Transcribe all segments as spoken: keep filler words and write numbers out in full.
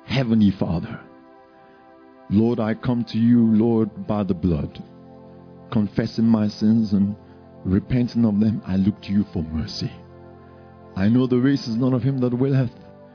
Heavenly Father, Lord, I come to you, Lord, by the blood, confessing my sins and repenting of them. I look to you for mercy. I know the race is not of him that willeth,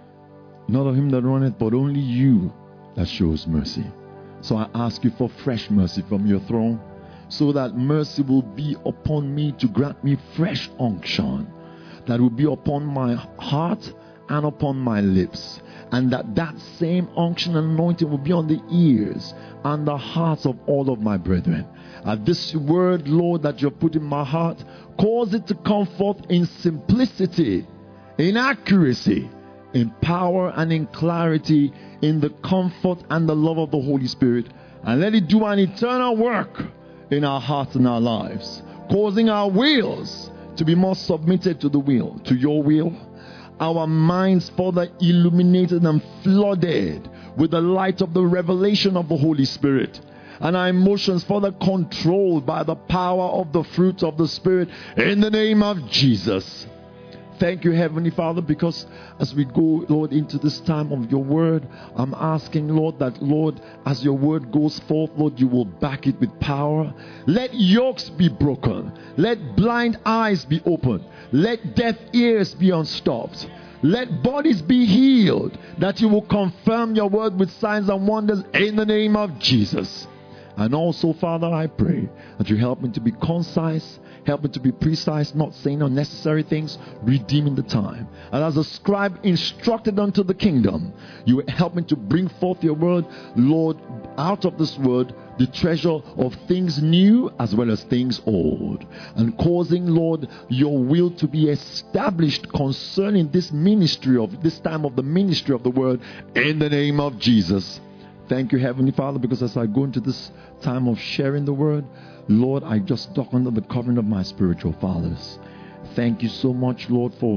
not of him that runneth, but only you that shows mercy. So I ask you for fresh mercy from your throne, so that mercy will be upon me to grant me fresh unction, that will be upon my heart and upon my lips, and that that same unction and anointing will be on the ears and the hearts of all of my brethren. And this word, Lord, that you've put in my heart, cause it to come forth in simplicity, in accuracy, in power and in clarity, in the comfort and the love of the Holy Spirit. And let it do an eternal work in our hearts and our lives, causing our wills to be more submitted to the will, to your will. Our minds further illuminated and flooded with the light of the revelation of the Holy Spirit, and our emotions further controlled by the power of the fruit of the Spirit, in the name of Jesus. Thank you, Heavenly Father, because as we go, Lord, into this time of your word, I'm asking, Lord, that, Lord, as your word goes forth, Lord, you will back it with power. Let yokes be broken. Let blind eyes be opened. Let deaf ears be unstopped. Let bodies be healed, that you will confirm your word with signs and wonders in the name of Jesus. And also, Father, I pray that you help me to be concise, help me to be precise, not saying unnecessary things, redeeming the time. And as a scribe instructed unto the kingdom, you will help me to bring forth your word, Lord, out of this word, the treasure of things new as well as things old, and causing, Lord, your will to be established concerning this ministry of this time of the ministry of the word, in the name of Jesus. Thank you, Heavenly Father, because as I go into this time of sharing the word, Lord, I just duck under the covering of my spiritual fathers. Thank you so much, Lord, for,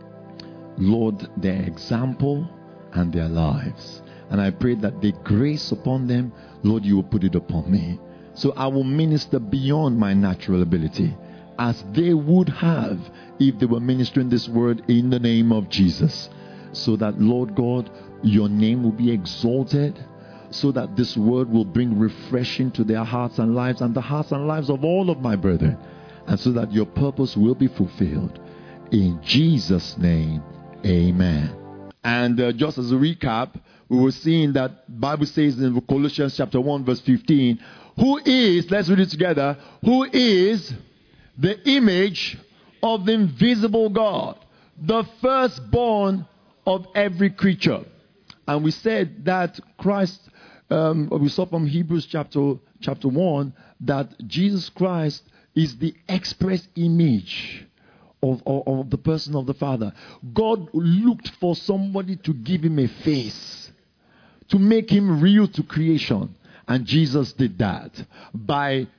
Lord, their example and their lives. And I pray that the grace upon them, Lord, you will put it upon me. So I will minister beyond my natural ability, as they would have if they were ministering this word in the name of Jesus. So that, Lord God, your name will be exalted, so that this word will bring refreshing to their hearts and lives and the hearts and lives of all of my brethren, and so that your purpose will be fulfilled. In Jesus' name, amen. And uh, just as a recap, we were seeing that Bible says in Colossians chapter one verse fifteen, who is, let's read it together, who is the image of the invisible God, the firstborn of every creature. And we said that Christ, um, we saw from Hebrews chapter, chapter one, that Jesus Christ is the express image of, of, of the person of the Father. God looked for somebody to give him a face, to make him real to creation. And Jesus did that by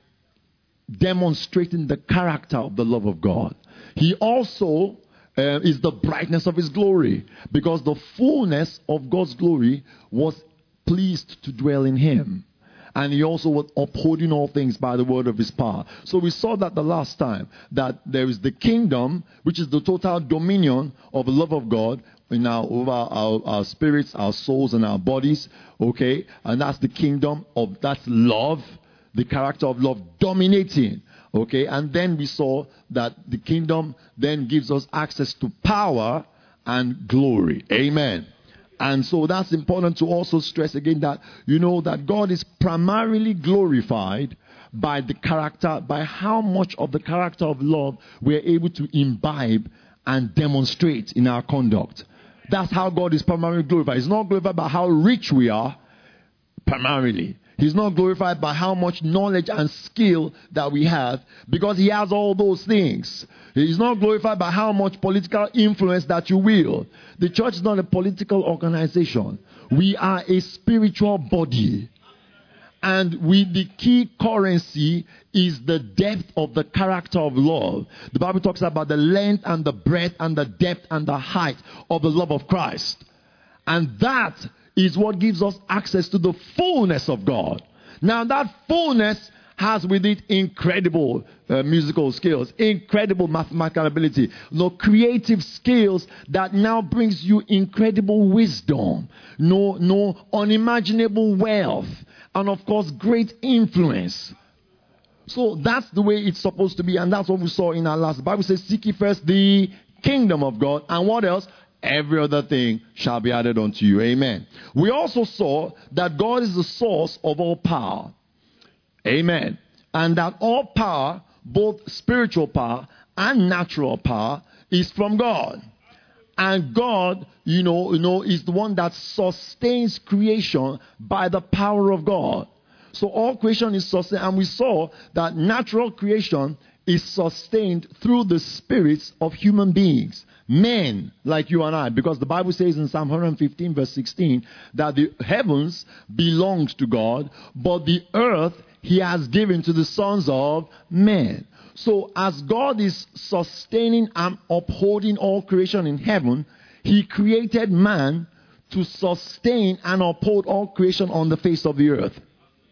demonstrating the character of the love of God. He also uh, is the brightness of his glory, because the fullness of God's glory was pleased to dwell in him. And he also was upholding all things by the word of his power. So we saw that the last time, that there is the kingdom, which is the total dominion of the love of God in our, over our, our spirits, our souls, and our bodies. Okay? And that's the kingdom of, that's love, the character of love dominating. Okay? And then we saw that the kingdom then gives us access to power and glory. Amen. And so that's important to also stress again that, you know, that God is primarily glorified by the character, by how much of the character of love we're able to imbibe and demonstrate in our conduct. That's how God is primarily glorified. He's not glorified by how rich we are, primarily. He's not glorified by how much knowledge and skill that we have, because he has all those things. He's not glorified by how much political influence that you wield. The church is not a political organization. We are a spiritual body. And we, the key currency is the depth of the character of love. The Bible talks about the length and the breadth and the depth and the height of the love of Christ. And that is what gives us access to the fullness of God. Now that fullness has with it incredible uh, musical skills, incredible mathematical ability, no creative skills that now brings you incredible wisdom, no, no unimaginable wealth, and of course, great influence. So that's the way it's supposed to be, and that's what we saw in our last. The Bible says, seek ye first the kingdom of God, and what else? Every other thing shall be added unto you. Amen. We also saw that God is the source of all power. Amen. And that all power, both spiritual power and natural power, is from God. And God, you know, you know, is the one that sustains creation by the power of God. So all creation is sustained. And we saw that natural creation is sustained through the spirits of human beings. Men like you and I, because the Bible says in Psalm one fifteen verse sixteen that the heavens belongs to God, but the earth he has given to the sons of men. So as God is sustaining and upholding all creation in heaven, he created man to sustain and uphold all creation on the face of the earth.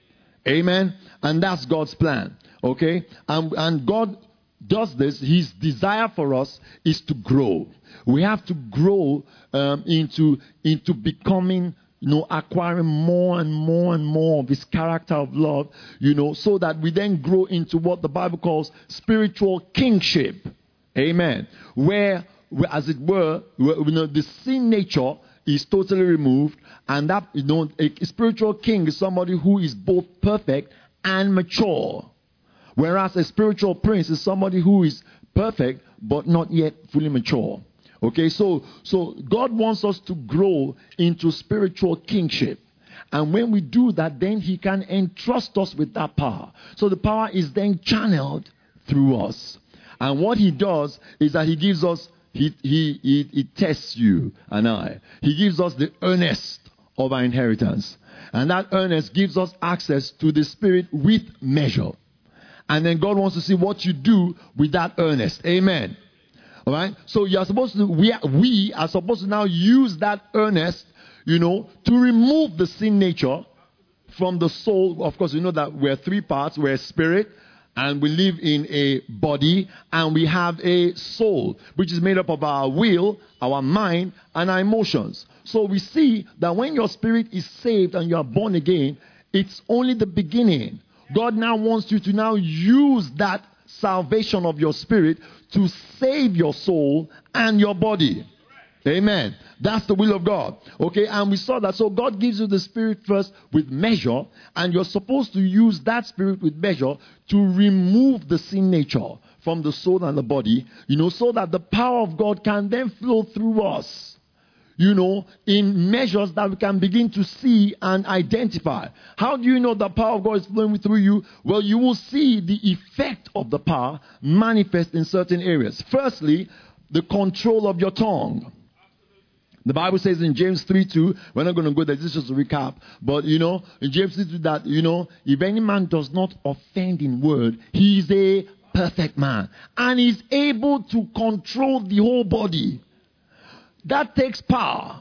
Amen. And that's God's plan. Okay. And, and God does this. His desire for us is to grow. We have to grow um, into, into becoming, you know, acquiring more and more and more of his character of love, you know, so that we then grow into what the Bible calls spiritual kingship. Amen. Where, where as it were, where, you know, the sin nature is totally removed, and that, you know, a spiritual king is somebody who is both perfect and mature. Whereas a spiritual prince is somebody who is perfect but not yet fully mature. Okay, so so God wants us to grow into spiritual kingship. And when we do that, then he can entrust us with that power. So the power is then channeled through us. And what he does is that he gives us, he, he, he, he tests you and I. He gives us the earnest of our inheritance. And that earnest gives us access to the Spirit with measure. And then God wants to see what you do with that earnest. Amen. All right. So you are supposed to, we are, we are supposed to now use that earnest, you know, to remove the sin nature from the soul. Of course, you know that we're three parts. We're spirit, and we live in a body, and we have a soul, which is made up of our will, our mind, and our emotions. So we see that when your spirit is saved and you are born again, it's only the beginning. God now wants you to now use that salvation of your spirit to save your soul and your body. Amen. That's the will of God. Okay, and we saw that. So God gives you the Spirit first with measure, and you're supposed to use that Spirit with measure to remove the sin nature from the soul and the body, you know, so that the power of God can then flow through us, you know, in measures that we can begin to see and identify. How do you know the power of God is flowing through you? Well, you will see the effect of the power manifest in certain areas. Firstly, the control of your tongue. The Bible says in James three two, we're not going to go there, this is just a recap, but you know, in James three two that, you know, if any man does not offend in word, he is a perfect man and is able to control the whole body. That takes power.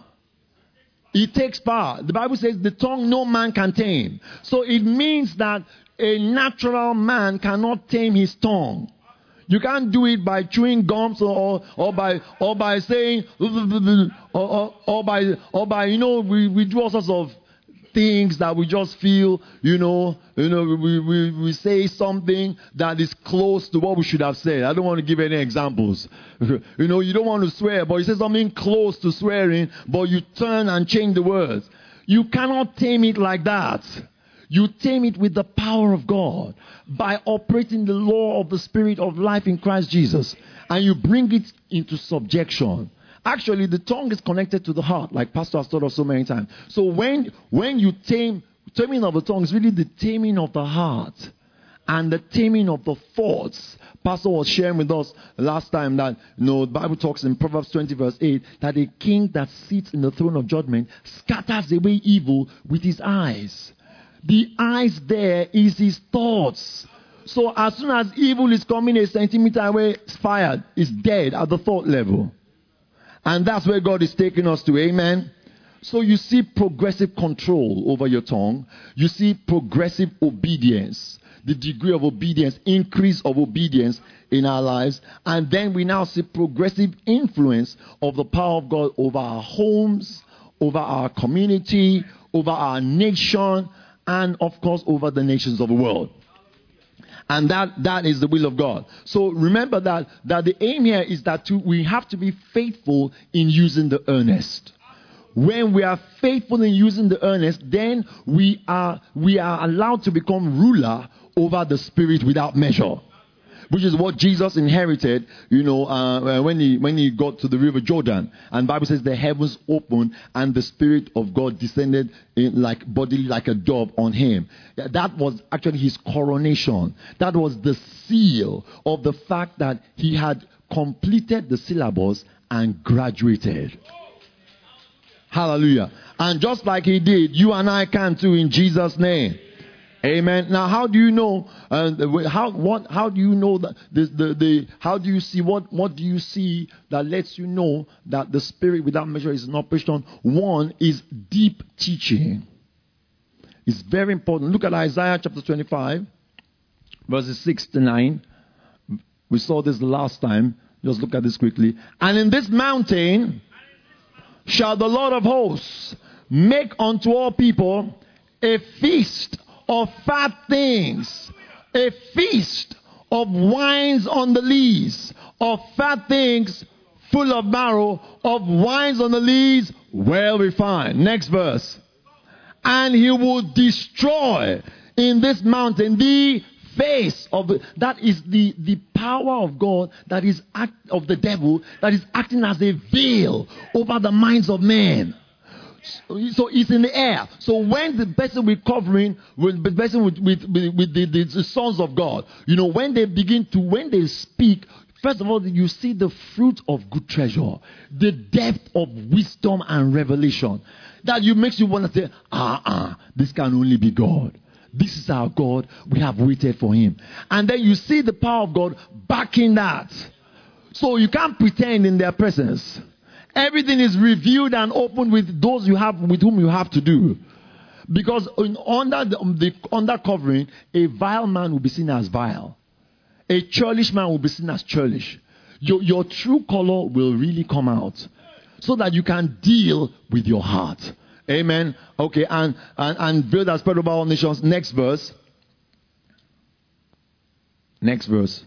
It takes power. The Bible says the tongue no man can tame. So it means that a natural man cannot tame his tongue. You can't do it by chewing gums or or by or by saying or, or, or by or by you know we, we do all sorts of things that we just feel, you know, you know, we, we, we say something that is close to what we should have said. I don't want to give any examples. You know, you don't want to swear, but you say something close to swearing, but you turn and change the words. You cannot tame it like that. You tame it with the power of God by operating the law of the Spirit of life in Christ Jesus. And you bring it into subjection. Actually, the tongue is connected to the heart, like Pastor has taught us so many times. So when, when you tame, taming of the tongue is really the taming of the heart and the taming of the thoughts. Pastor was sharing with us last time that, you know, the Bible talks in Proverbs twenty verse eight that a king that sits in the throne of judgment scatters away evil with his eyes. The eyes there is his thoughts. So as soon as evil is coming a centimeter away, it's fired. It's dead at the thought level. And that's where God is taking us to. Amen. So you see progressive control over your tongue. You see progressive obedience. the degree of obedience, increase of obedience in our lives. And then we now see progressive influence of the power of God over our homes, over our community, over our nation, and of course over the nations of the world. And that, that is the will of God. So remember that, that the aim here is that to, we have to be faithful in using the earnest. When we are faithful in using the earnest, then we are, we are allowed to become ruler over the spirit without measure. Which is what Jesus inherited, you know, uh, when he when he got to the river Jordan. And the Bible says the heavens opened and the Spirit of God descended in like bodily like a dove on him. That was actually his coronation. That was the seal of the fact that he had completed the syllabus and graduated. Hallelujah. And just like he did, you and I can too in Jesus' name. Amen. Now, how do you know? Uh, how what? How do you know that this, the the? How do you see what? What do you see that lets you know that the Spirit without measure is an operation? One is deep teaching. It's very important. Look at Isaiah chapter twenty-five, verses six to nine. We saw this the last time. Just look at this quickly. And in this mountain shall the Lord of hosts make unto all people a feast of fat things, a feast of wines on the lees, of fat things full of marrow, of wines on the lees well refined. Next verse. And he will destroy in this mountain the face of the, that is the, the power of God that is act, of the devil that is acting as a veil over the minds of men. So it's in the air. So when the person we're covering, with the person with, with, with, with the, the, the sons of God, you know, when they begin to, when they speak, first of all, you see the fruit of good treasure, the depth of wisdom and revelation. That you makes you want to say, ah, ah, this can only be God. This is our God. We have waited for him. And then you see the power of God backing that. So you can't pretend in their presence. Everything is revealed and open with those you have, with whom you have to do. Because in, under the, the under covering, a vile man will be seen as vile. A churlish man will be seen as churlish. Your, your true color will really come out. So that you can deal with your heart. Amen. Okay, and, and, and build a spread over all nations. Next verse. Next verse.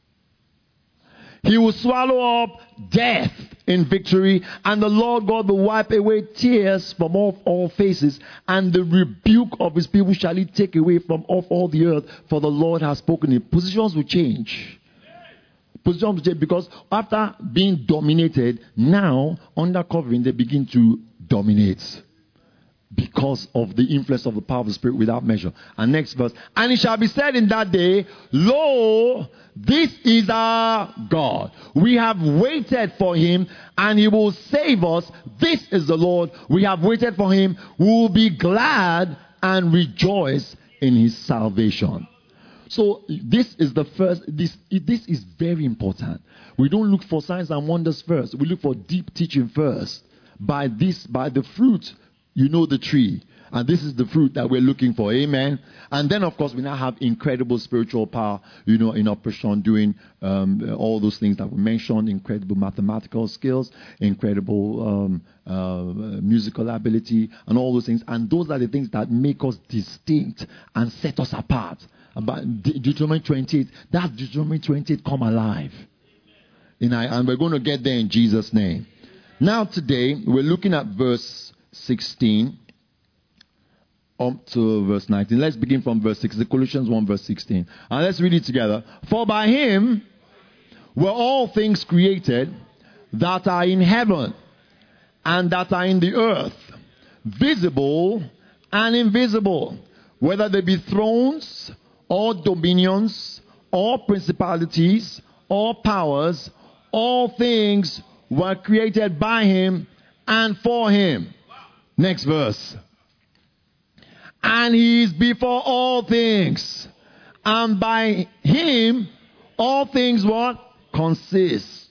He will swallow up death in victory, and the Lord God will wipe away tears from off all faces, and the rebuke of his people shall he take away from off all the earth, for the Lord has spoken it. Positions will change. Positions will change because after being dominated, now under covering they begin to dominate. Because of the influence of the power of the Spirit without measure. And next verse. And it shall be said in that day, lo, this is our God. We have waited for him and he will save us. This is the Lord. We have waited for him. We will be glad and rejoice in his salvation. So this is the first, this, this is very important. We don't look for signs and wonders first. We look for deep teaching first. By this, by the fruit, you know the tree. And this is the fruit that we're looking for. Amen. And then, of course, we now have incredible spiritual power, you know, in operation, doing um, all those things that we mentioned, incredible mathematical skills, incredible um, uh, musical ability, and all those things. And those are the things that make us distinct and set us apart. About Deuteronomy twenty-eight, that's Deuteronomy twenty-eight come alive. And, I, and we're going to get there in Jesus' name. Now, today, we're looking at verse sixteen up to verse nineteen. Let's begin from verse sixteen. Colossians one verse sixteen. And let's read it together. For by him were all things created that are in heaven and that are in the earth, visible and invisible, whether they be thrones or dominions or principalities or powers, all things were created by him and for him. Next verse. And he is before all things, and by him all things what? Consist.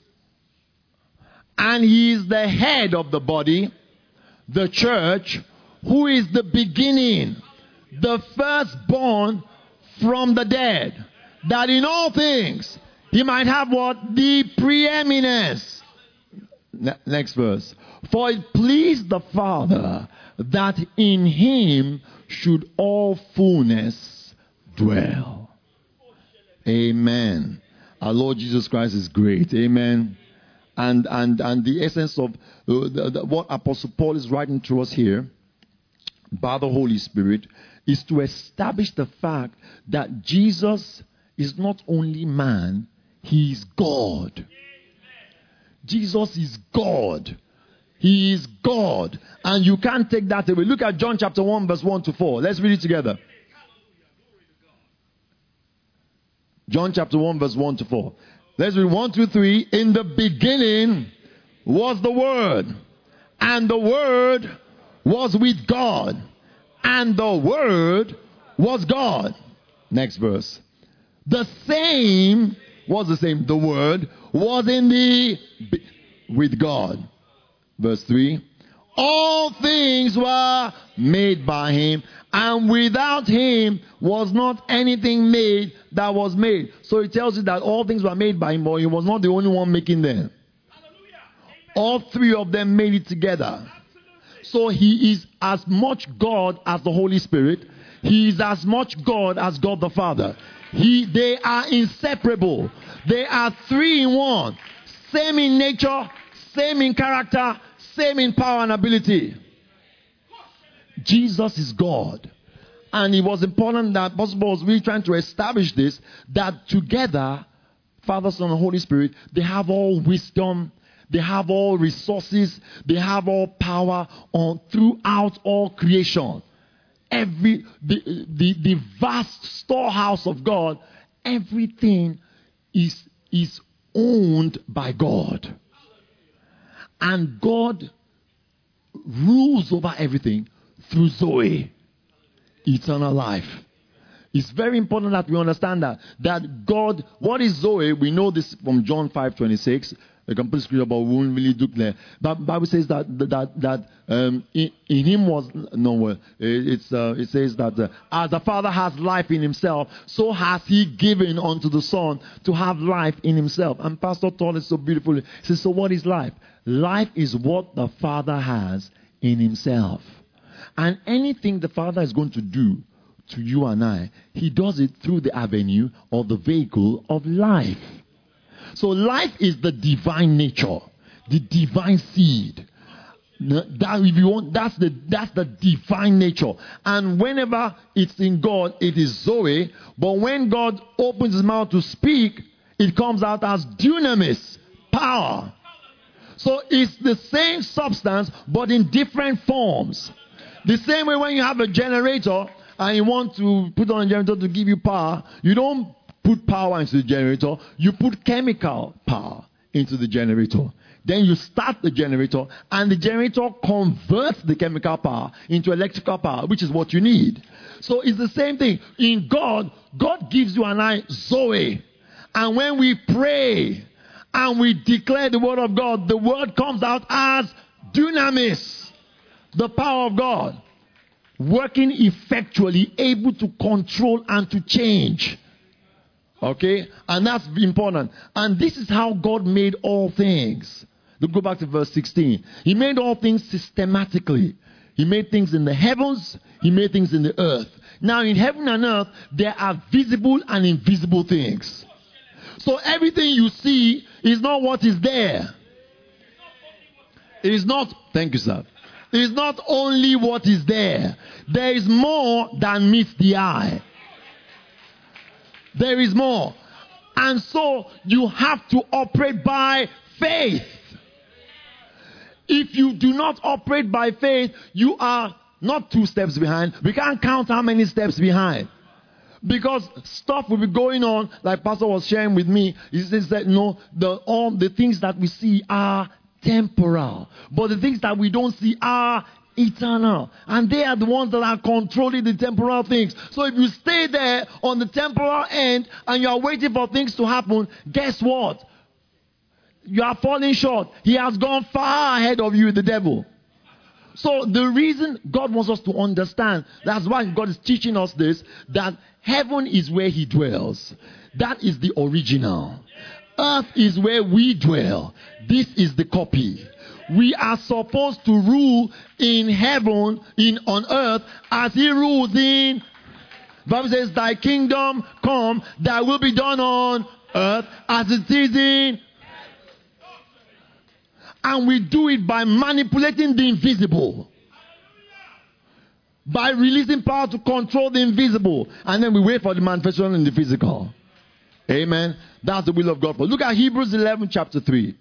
And he is the head of the body, the church, who is the beginning, the firstborn from the dead, that in all things he might have what? The preeminence. Ne- next verse. For it pleased the Father that in him should all fullness dwell. Amen. Our Lord Jesus Christ is great. Amen. And and and the essence of uh, the, the, what Apostle Paul is writing to us here by the Holy Spirit is to establish the fact that Jesus is not only man, he is God. Jesus is God. He is God. And you can't take that away. Look at John chapter one, verse one to four. Let's read it together. John chapter one, verse one to four. Let's read one, two, three. In the beginning was the Word, and the Word was with God, and the Word was God. Next verse. The same was the same. The Word was in the with God. Verse three. All things were made by him, and without him was not anything made that was made. So it tells you that all things were made by him, but he was not the only one making them. All three of them made it together. So he is as much God as the Holy Spirit. He is as much God as God the Father. He, they are inseparable. They are three in one. Same in nature, same in character, same in power and ability. Jesus is God. And it was important that Apostle Paul was really trying to establish this, that together, Father, Son, and Holy Spirit, they have all wisdom, they have all resources, they have all power on throughout all creation. Every the, the, the vast storehouse of God, everything is, is owned by God. And God rules over everything through Zoe, eternal life. It's very important that we understand that. That God, what is Zoe? We know this from John five twenty-six. A complete scripture, but we won't really look there. But the Bible says that that that um, in, in him was no. Uh, it's uh, it says that uh, as the Father has life in himself, so has he given unto the Son to have life in himself. And Pastor taught it so beautifully. He says, so what is life? Life is what the Father has in himself. And anything the Father is going to do to you and I, he does it through the avenue or the vehicle of life. So life is the divine nature, the divine seed. That if you want, that's the that's the divine nature. And whenever it's in God, it is Zoe. But when God opens his mouth to speak, it comes out as dunamis, power. So it's the same substance, but in different forms. The same way when you have a generator and you want to put on a generator to give you power, you don't put power into the generator, you put chemical power into the generator. Then you start the generator, and the generator converts the chemical power into electrical power, which is what you need. So it's the same thing. In God, God gives you and I Zoe. And when we pray and we declare the word of God, the word comes out as dunamis, the power of God, working effectually, able to control and to change. Okay? And that's important. And this is how God made all things. Let's go back to verse sixteen. He made all things systematically. He made things in the heavens. He made things in the earth. Now in heaven and earth, there are visible and invisible things. So everything you see is not what is there. It is not, thank you sir. It is not only what is there. There is more than meets the eye. There is more. And so you have to operate by faith. If you do not operate by faith, you are not two steps behind. We can't count how many steps behind. Because stuff will be going on, like Pastor was sharing with me. He says that no, the all the things that we see are temporal. But the things that we don't see are eternal. And they are the ones that are controlling the temporal things. So if you stay there on the temporal end and you are waiting for things to happen, guess what? You are falling short. He has gone far ahead of you, the devil. So the reason God wants us to understand, that's why God is teaching us this, that heaven is where he dwells. That is the original. Earth is where we dwell. This is the copy. We are supposed to rule in heaven, in on earth, as he rules in. The Bible says, thy kingdom come, thy will be done on earth as it is in. And we do it by manipulating the invisible. By releasing power to control the invisible. And then we wait for the manifestation in the physical. Amen. That's the will of God. But look at Hebrews eleven chapter three.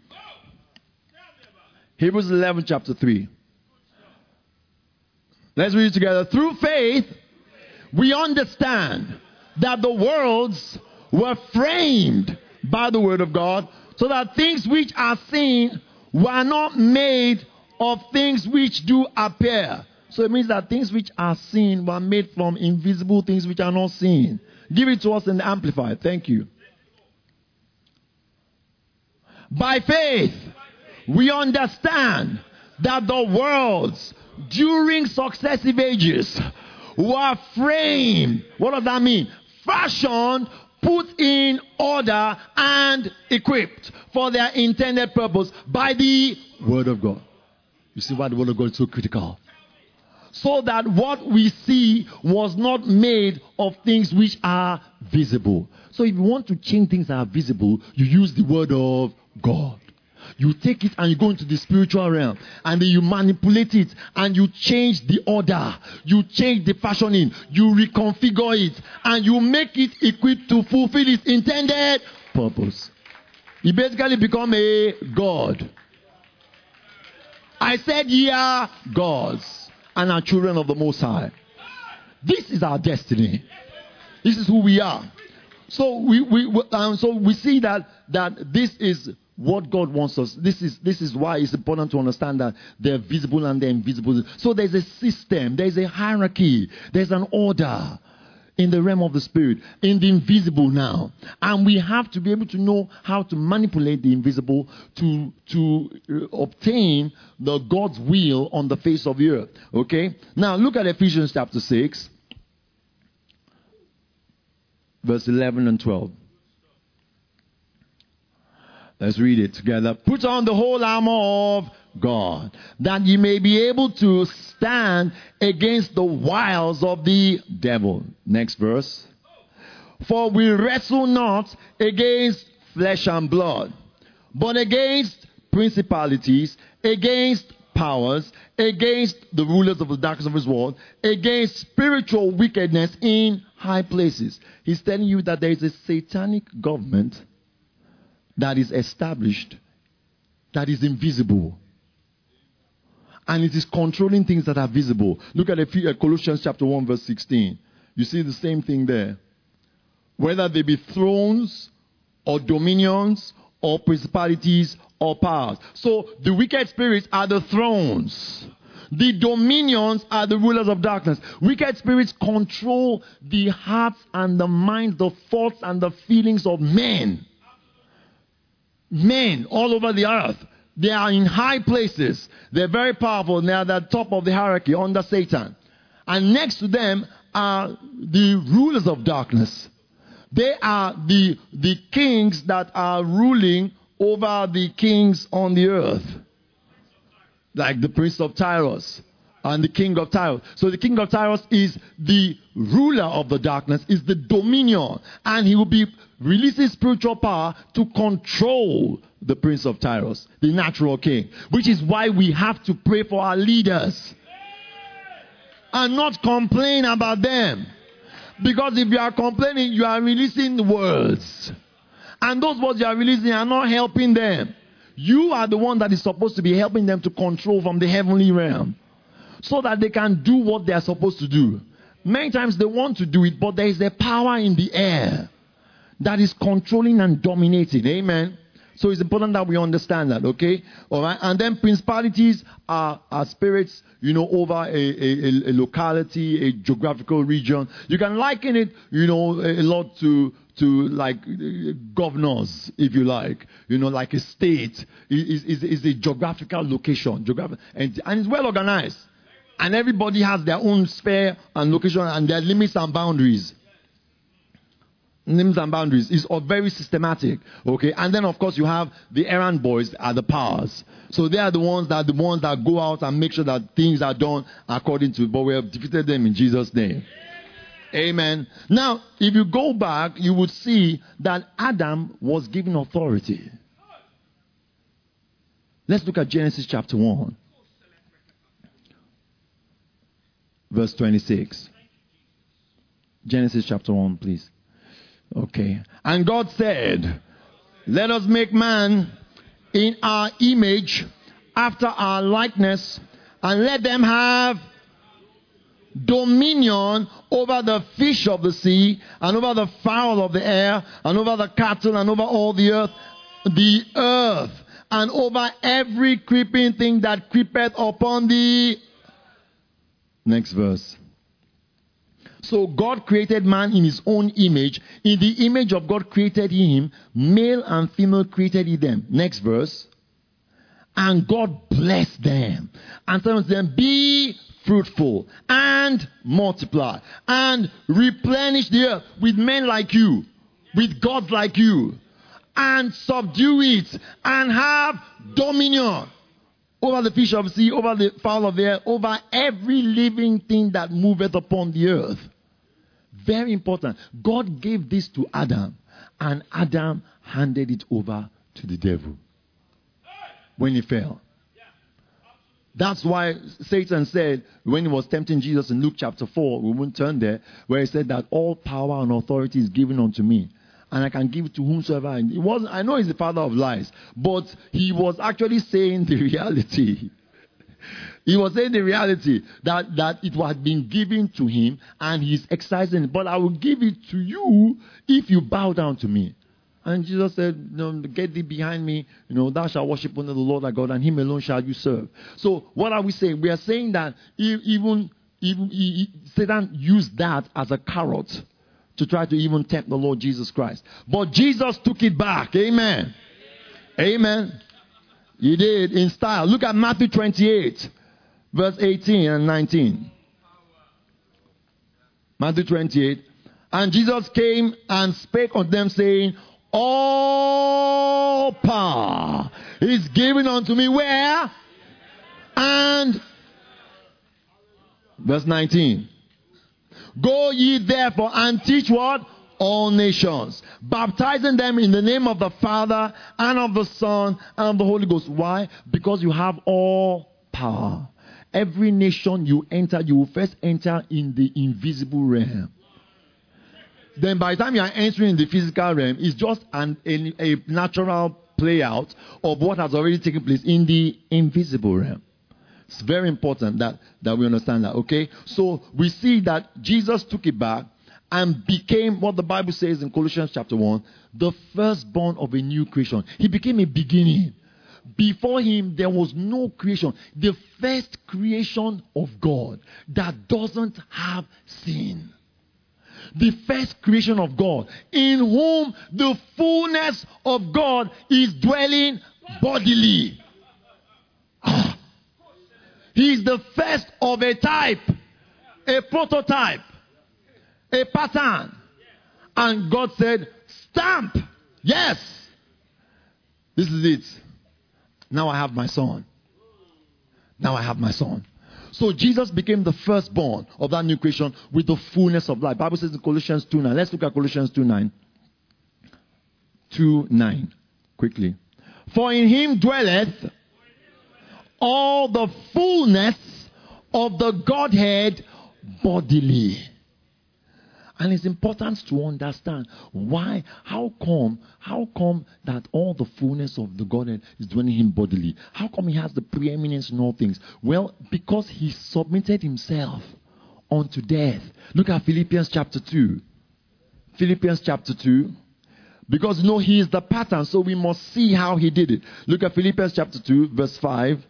Hebrews eleven chapter three. Let's read it together. Through faith, we understand that the worlds were framed by the word of God, so that things which are seen were not made of things which do appear. So it means that things which are seen were made from invisible things which are not seen. Give it to us in the Amplified. Thank you. By faith, we understand that the worlds during successive ages were framed. What does that mean? Fashioned, put in order, and equipped for their intended purpose by the word of God. You see why the word of God is so critical? So that what we see was not made of things which are visible. So if you want to change things that are visible, you use the word of God. You take it and you go into the spiritual realm, and then you manipulate it and you change the order. You change the fashioning. You reconfigure it and you make it equipped to fulfill its intended purpose. You basically become a God. I said ye are gods and are children of the Most High. This is our destiny. This is who we are. So we, we um, so we see that that this is what God wants us. This is this is why it's important to understand that they're visible and they're invisible. So there's a system, there's a hierarchy, there's an order in the realm of the spirit, in the invisible now. And we have to be able to know how to manipulate the invisible to, to uh, obtain the God's will on the face of the earth. Okay? Now look at Ephesians chapter six, verse eleven and twelve. Let's read it together. Put on the whole armor of God, that ye may be able to stand against the wiles of the devil. Next verse. For we wrestle not against flesh and blood, but against principalities, against powers, against the rulers of the darkness of this world, against spiritual wickedness in high places. He's telling you that there is a satanic government that is established, that is invisible. And it is controlling things that are visible. Look at Colossians chapter one verse sixteen. You see the same thing there. Whether they be thrones or dominions or principalities or powers. So the wicked spirits are the thrones. The dominions are the rulers of darkness. Wicked spirits control the hearts and the minds, the thoughts and the feelings of men. Men all over the earth. They are in high places. They're very powerful. They are at the top of the hierarchy under Satan. And next to them are the rulers of darkness. They are the, the kings that are ruling over the kings on the earth. Like the prince of Tyros and the king of Tyros. So the king of Tyros is the ruler of the darkness, is the dominion. And he will be releasing spiritual power to control the prince of Tyros, the natural king. Which is why we have to pray for our leaders. And not complain about them. Because if you are complaining, you are releasing words. And those words you are releasing are not helping them. You are the one that is supposed to be helping them to control from the heavenly realm. So that they can do what they are supposed to do. Many times they want to do it, but there is a power in the air that is controlling and dominating. Amen. So it's important that we understand that, okay? All right. And then principalities are, are spirits, you know, over a, a, a locality, a geographical region. You can liken it, you know, a lot to, to like uh, governors, if you like, you know, like a state is is, is a geographical location, geographic, and, and it's well organized, and everybody has their own sphere and location and their limits and boundaries. Limits and boundaries is all very systematic, okay. And then of course you have the errand boys are the powers. So they are the ones that the ones that go out and make sure that things are done according to. But we have defeated them in Jesus' name. Amen. Now, if you go back, you would see that Adam was given authority. Let's look at Genesis chapter one, verse twenty-six. Genesis chapter one, please. Okay. And God said, let us make man in our image, after our likeness, and let them have dominion over the fish of the sea, and over the fowl of the air, and over the cattle, and over all the earth, the earth, and over every creeping thing that creepeth upon the... Next verse. So God created man in his own image. In the image of God created he him. Male and female created he them. Next verse. And God blessed them and said unto them, be fruitful and multiply and replenish the earth with men like you, with gods like you, and subdue it and have dominion over the fish of the sea, over the fowl of the air, over every living thing that moveth upon the earth. Very important. God gave this to Adam, and Adam handed it over to the devil when he fell. That's why Satan said, when he was tempting Jesus in Luke chapter four, we won't turn there, where he said that all power and authority is given unto me, and I can give it to whomsoever. And it wasn't, I know he's the father of lies, but he was actually saying the reality. He was saying the reality that, that it had been given to him, and he's exercising it. But I will give it to you if you bow down to me. And Jesus said, no, get thee behind me. You know, thou shalt worship unto the Lord thy God, and him alone shall you serve. So what are we saying? We are saying that even, even Satan used that as a carrot to try to even tempt the Lord Jesus Christ. But Jesus took it back. Amen. Amen. He did in style. Look at Matthew twenty-eight, verse eighteen and nineteen. Matthew twenty-eight. And Jesus came and spake unto them, saying, all power is given unto me. Where? And verse nineteen. Go ye therefore and teach what? All nations, baptizing them in the name of the Father and of the Son and of the Holy Ghost. Why? Because you have all power. Every nation you enter, you will first enter in the invisible realm. Then by the time you are entering the physical realm, it's just an, a, a natural play out of what has already taken place in the invisible realm. It's very important that, that we understand that, okay? So we see that Jesus took it back and became what the Bible says in Colossians chapter one, the firstborn of a new creation. He became a beginning. Before him, there was no creation. The first creation of God that doesn't have sin. The first creation of God, in whom the fullness of God is dwelling bodily. Ah. He is the first of a type, a prototype, a pattern. And God said, stamp. Yes. This is it. Now I have my son. Now I have my son. So Jesus became the firstborn of that new creation with the fullness of life. Bible says in Colossians two nine. Let's look at Colossians two nine. two nine. Quickly. For in him dwelleth all the fullness of the Godhead bodily. And it's important to understand why, how come, how come that all the fullness of the Godhead is dwelling in him bodily? How come he has the preeminence in all things? Well, because he submitted himself unto death. Look at Philippians chapter two. Philippians chapter two. Because you know he is the pattern, so we must see how he did it. Look at Philippians chapter two, verse five.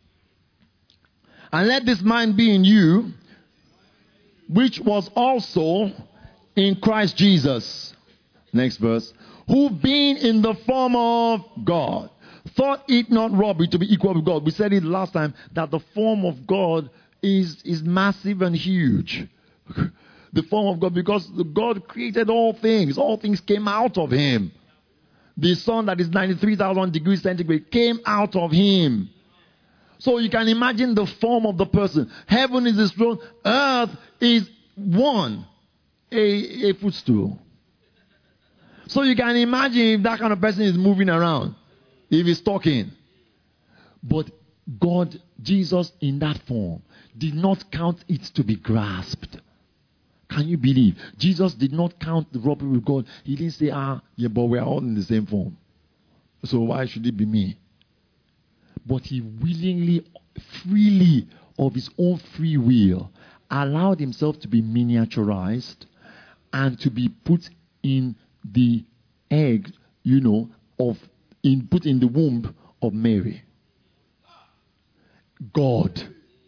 And let this mind be in you, which was also in Christ Jesus. Next verse. Who being in the form of God, thought it not robbery to be equal with God. We said it last time that the form of God is, is massive and huge. The form of God, because God created all things. All things came out of him. The sun that is ninety-three thousand degrees centigrade came out of him. So you can imagine the form of the person. Heaven is his throne. Earth is one. A, a footstool. So you can imagine if that kind of person is moving around. If he's talking. But God, Jesus in that form, did not count it to be grasped. Can you believe? Jesus did not count the robbery with God. He didn't say, ah, yeah, but we're all in the same form. So why should it be me? But he willingly, freely, of his own free will, allowed himself to be miniaturized and to be put in the egg, you know, of in put in the womb of Mary. God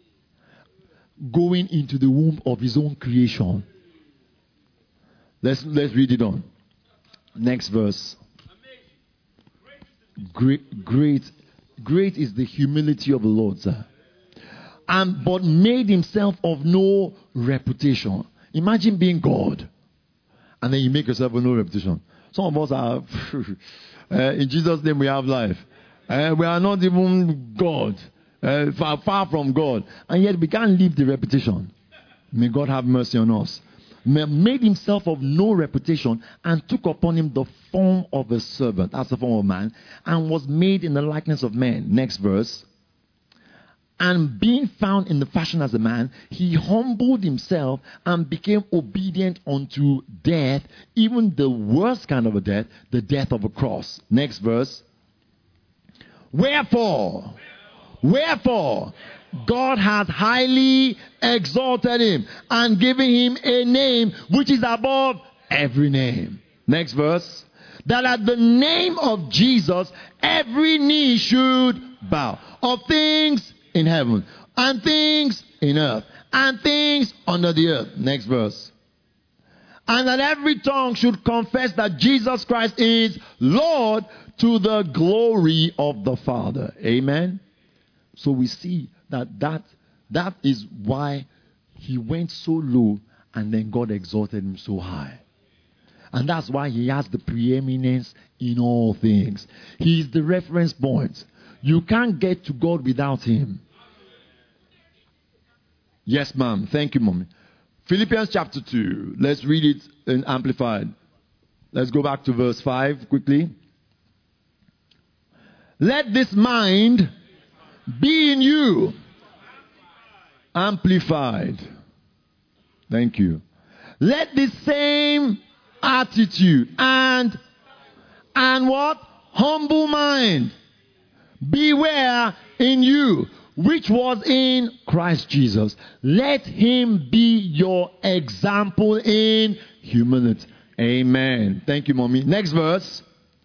going into the womb of his own creation. Let's let's read it on. Next verse. Great, great, great is the humility of the Lord, sir. And but made himself of no reputation. Imagine being God, and then you make yourself of no reputation. Some of us are uh, in Jesus' name we have life. Uh, we are not even God, uh, far far from God, and yet we can't leave the reputation. May God have mercy on us. Made himself of no reputation and took upon him the form of a servant, that's the form of man, and was made in the likeness of men. Next verse. And being found in the fashion as a man, he humbled himself and became obedient unto death, even the worst kind of a death, the death of a cross. Next verse. Wherefore, wherefore, God hath highly exalted him and given him a name which is above every name. Next verse. That at the name of Jesus, every knee should bow. Of things in heaven, and things in earth, and things under the earth. Next verse. And that every tongue should confess that Jesus Christ is Lord, to the glory of the Father. Amen. So we see that that, that is why he went so low and then God exalted him so high. And that's why he has the preeminence in all things. He is the reference point. You can't get to God without him. Yes, ma'am. Thank you, mommy. Philippians chapter two. Let's read it in Amplified. Let's go back to verse five quickly. Let this mind be in you. Amplified. Thank you. Let this same attitude and and what? Humble mind. Beware in you, which was in Christ Jesus. Let him be your example in humility. Amen. Thank you, mommy. Next verse.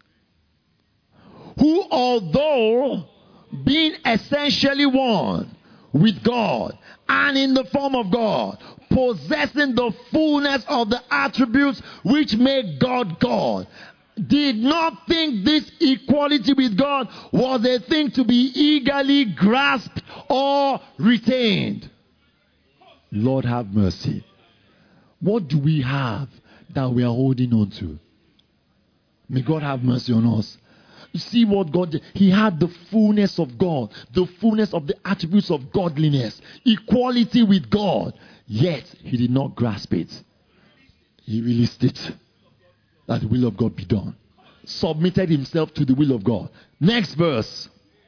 Who, although being essentially one with God and in the form of God, possessing the fullness of the attributes which make God God, did not think this equality with God was a thing to be eagerly grasped or retained. Lord have mercy. What do we have that we are holding on to? May God have mercy on us. You see what God did? He had the fullness of God, the fullness of the attributes of godliness, equality with God, yet he did not grasp it. He released it. That the will of God be done. Submitted himself to the will of God. Next verse.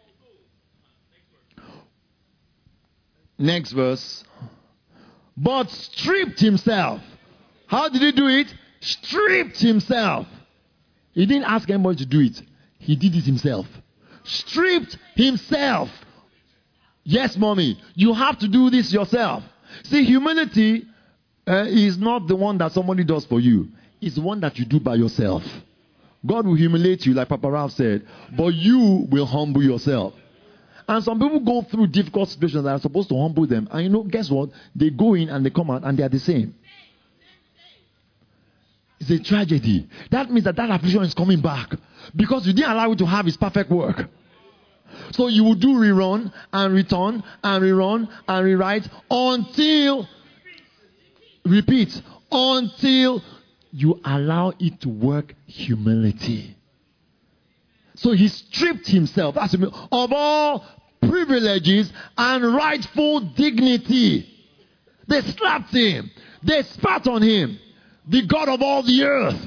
Next verse. But stripped himself. How did he do it? Stripped himself. He didn't ask anybody to do it. He did it himself. Stripped himself. Yes, mommy. You have to do this yourself. See, humility uh, is not the one that somebody does for you. It's the one that you do by yourself. God will humiliate you, like Papa Ralph said, but you will humble yourself. And some people go through difficult situations that are supposed to humble them. And you know, guess what? They go in and they come out and they are the same. It's a tragedy. That means that that affliction is coming back because you didn't allow it to have its perfect work. So you will do rerun and return and rerun and rewrite until, repeat, until you allow it to work humility. So he stripped himself of all privileges and rightful dignity. They slapped him. They spat on him. The God of all the earth.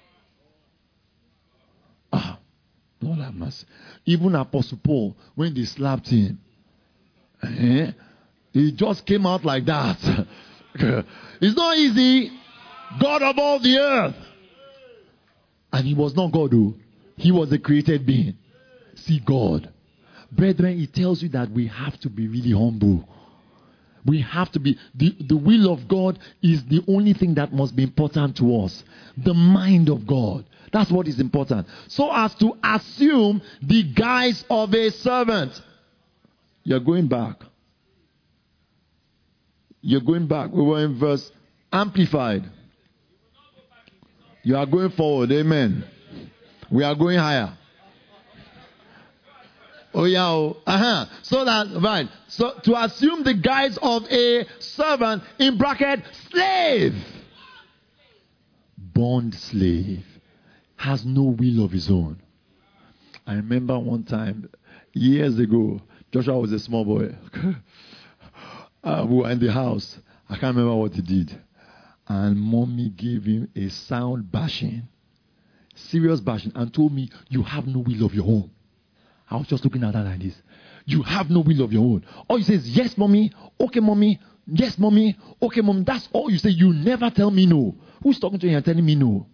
Ah, Lord have mercy. Even Apostle Paul, when they slapped him, eh, he just came out like that. It's not easy. God of all the earth. And he was not God, though. He was a created being. See God. Brethren, it tells you that we have to be really humble. We have to be, the, the will of God is the only thing that must be important to us. The mind of God. That's what is important. So as to assume the guise of a servant. You're going back. You're going back. We were in verse Amplified. You are going forward. Amen. We are going higher. Oh yeah, oh. Uh-huh. So that, right. So to assume the guise of a servant, in bracket, slave. Bond slave. Has no will of his own. I remember one time, years ago, Joshua was a small boy. uh, we were in the house. I can't remember what he did. And mommy gave him a sound bashing. Serious bashing. And told me, you have no will of your own. I was just looking at her like this. You have no will of your own. All you say is, yes, mommy. Okay, mommy. Yes, mommy. Okay, mommy. That's all you say. You never tell me no. Who's talking to you and telling me no?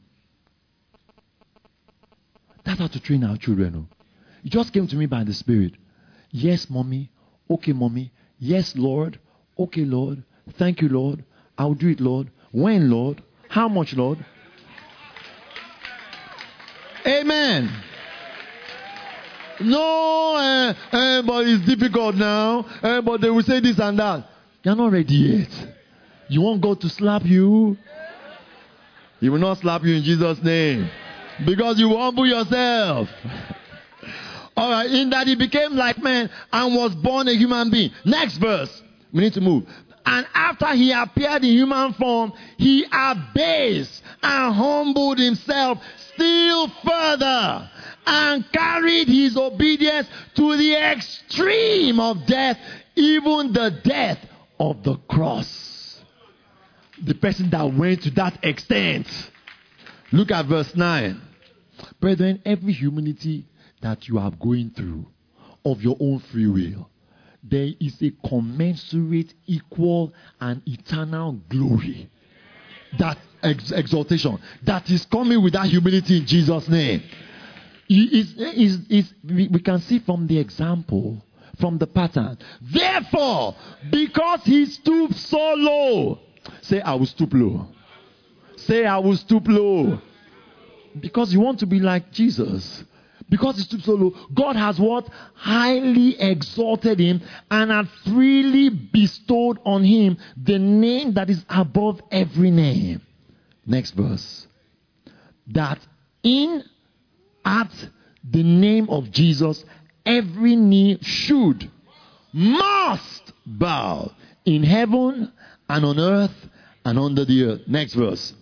That's how to train our children. It just came to me by the Spirit. Yes, mommy. Okay, mommy. Yes, Lord. Okay, Lord. Thank you, Lord. I'll do it, Lord. When, Lord? How much, Lord? Amen. No, uh, uh, but it's difficult now. Uh, but they will say this and that. You're not ready yet. You want God to slap you? He will not slap you in Jesus' name. Because you will humble yourself. Alright, in that he became like man and was born a human being. Next verse. We need to move. And after he appeared in human form, he abased and humbled himself still further. And carried his obedience to the extreme of death, even the death of the cross. The person that went to that extent. Look at verse nine. Brethren, every humility that you are going through of your own free will, there is a commensurate, equal, and eternal glory. That ex- exaltation that is coming with that humility in Jesus' name. Is, is, is, we, we can see from the example, from the pattern. Therefore, because he stooped so low, say, I will stoop low. Say, I will stoop low. Because you want to be like Jesus. Because he stooped so low, God has what? Highly exalted him and had freely bestowed on him the name that is above every name. Next verse. That in at the name of Jesus, every knee should, must bow in heaven and on earth and under the earth. Next verse.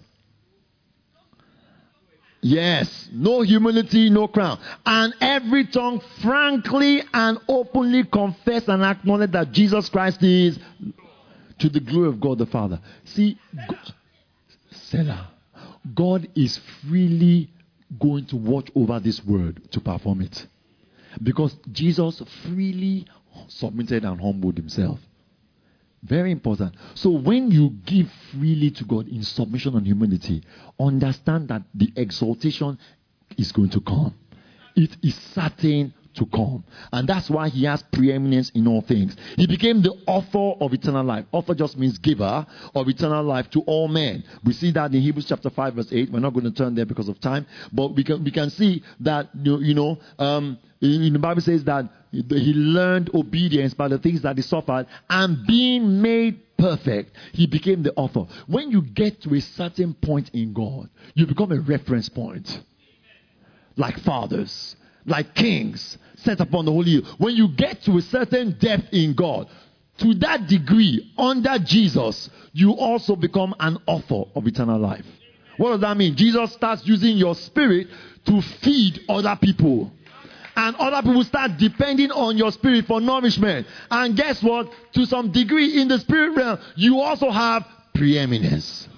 Yes, no humility, no crown. And every tongue frankly and openly confess and acknowledge that Jesus Christ is to the glory of God the Father. See, God, Selah, God is freely going to watch over this word to perform it. Because Jesus freely submitted and humbled himself. Very important. So when you give freely to God in submission and humility, understand that the exaltation is going to come. It is certain to come. And that's why he has preeminence in all things. He became the author of eternal life. Author just means giver of eternal life to all men. We see that in Hebrews chapter five verse eight. We're not going to turn there because of time. But we can we can see that, you know, um, in the Bible says that he learned obedience by the things that he suffered, and being made perfect, he became the author. When you get to a certain point in God, you become a reference point. Like fathers, like kings set upon the holy hill. When you get to a certain depth in God, to that degree, under Jesus, you also become an author of eternal life. What does that mean? Jesus starts using your spirit to feed other people. And other people start depending on your spirit for nourishment. And guess what? To some degree in the spirit realm, you also have preeminence.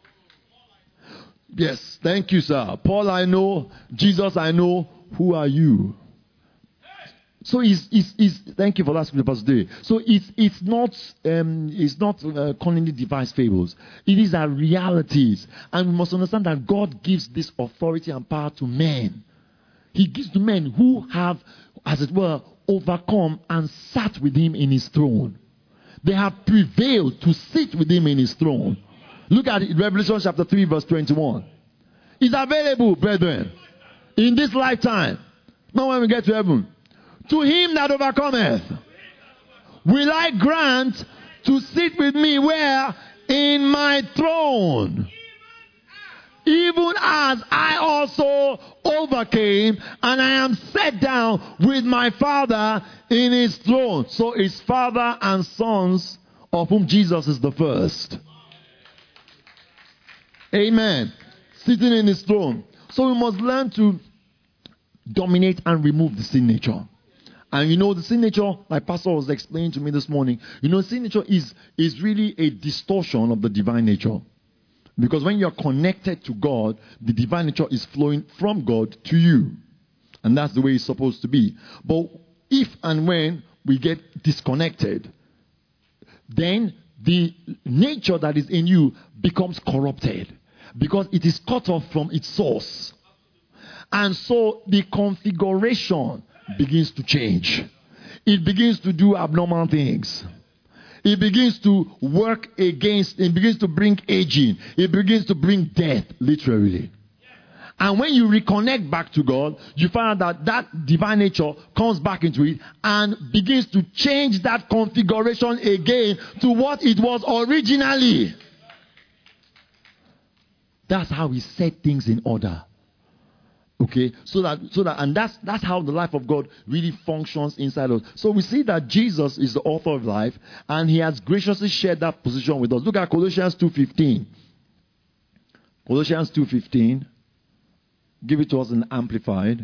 Yes, thank you, sir. Paul, I know. Jesus, I know. Who are you? So it's, it's, it's thank you for that scripture, Pastor Dave. So it's it's not um it's not uh, cunningly devised fables. It is our realities, and we must understand that God gives this authority and power to men. He gives to men who have, as it were, overcome and sat with him in his throne. They have prevailed to sit with him in his throne. Look at it, Revelation chapter three, verse twenty-one. It's available, brethren, in this lifetime. Not when we get to heaven. To him that overcometh, will I grant to sit with me where? In my throne. Even as I also overcame, and I am set down with my Father in his throne. So it's father and sons, of whom Jesus is the first. Amen. Sitting in his throne. So we must learn to dominate and remove the sin nature. And you know, the sin nature, like Pastor was explaining to me this morning, you know, sin nature is, is really a distortion of the divine nature. Because when you're connected to God, the divine nature is flowing from God to you. And that's the way it's supposed to be. But if and when we get disconnected, then the nature that is in you becomes corrupted. Because it is cut off from its source. And so the configuration begins to change. It begins to do abnormal things. It begins to work against, it begins to bring aging. It begins to bring death, literally. And when you reconnect back to God, you find out that that divine nature comes back into it and begins to change that configuration again to what it was originally. That's how he set things in order. Okay, so that, so that, and that's, that's how the life of God really functions inside us. So we see that Jesus is the author of life, and he has graciously shared that position with us. Look at Colossians two fifteen. Colossians two fifteen. Give it to us in Amplified.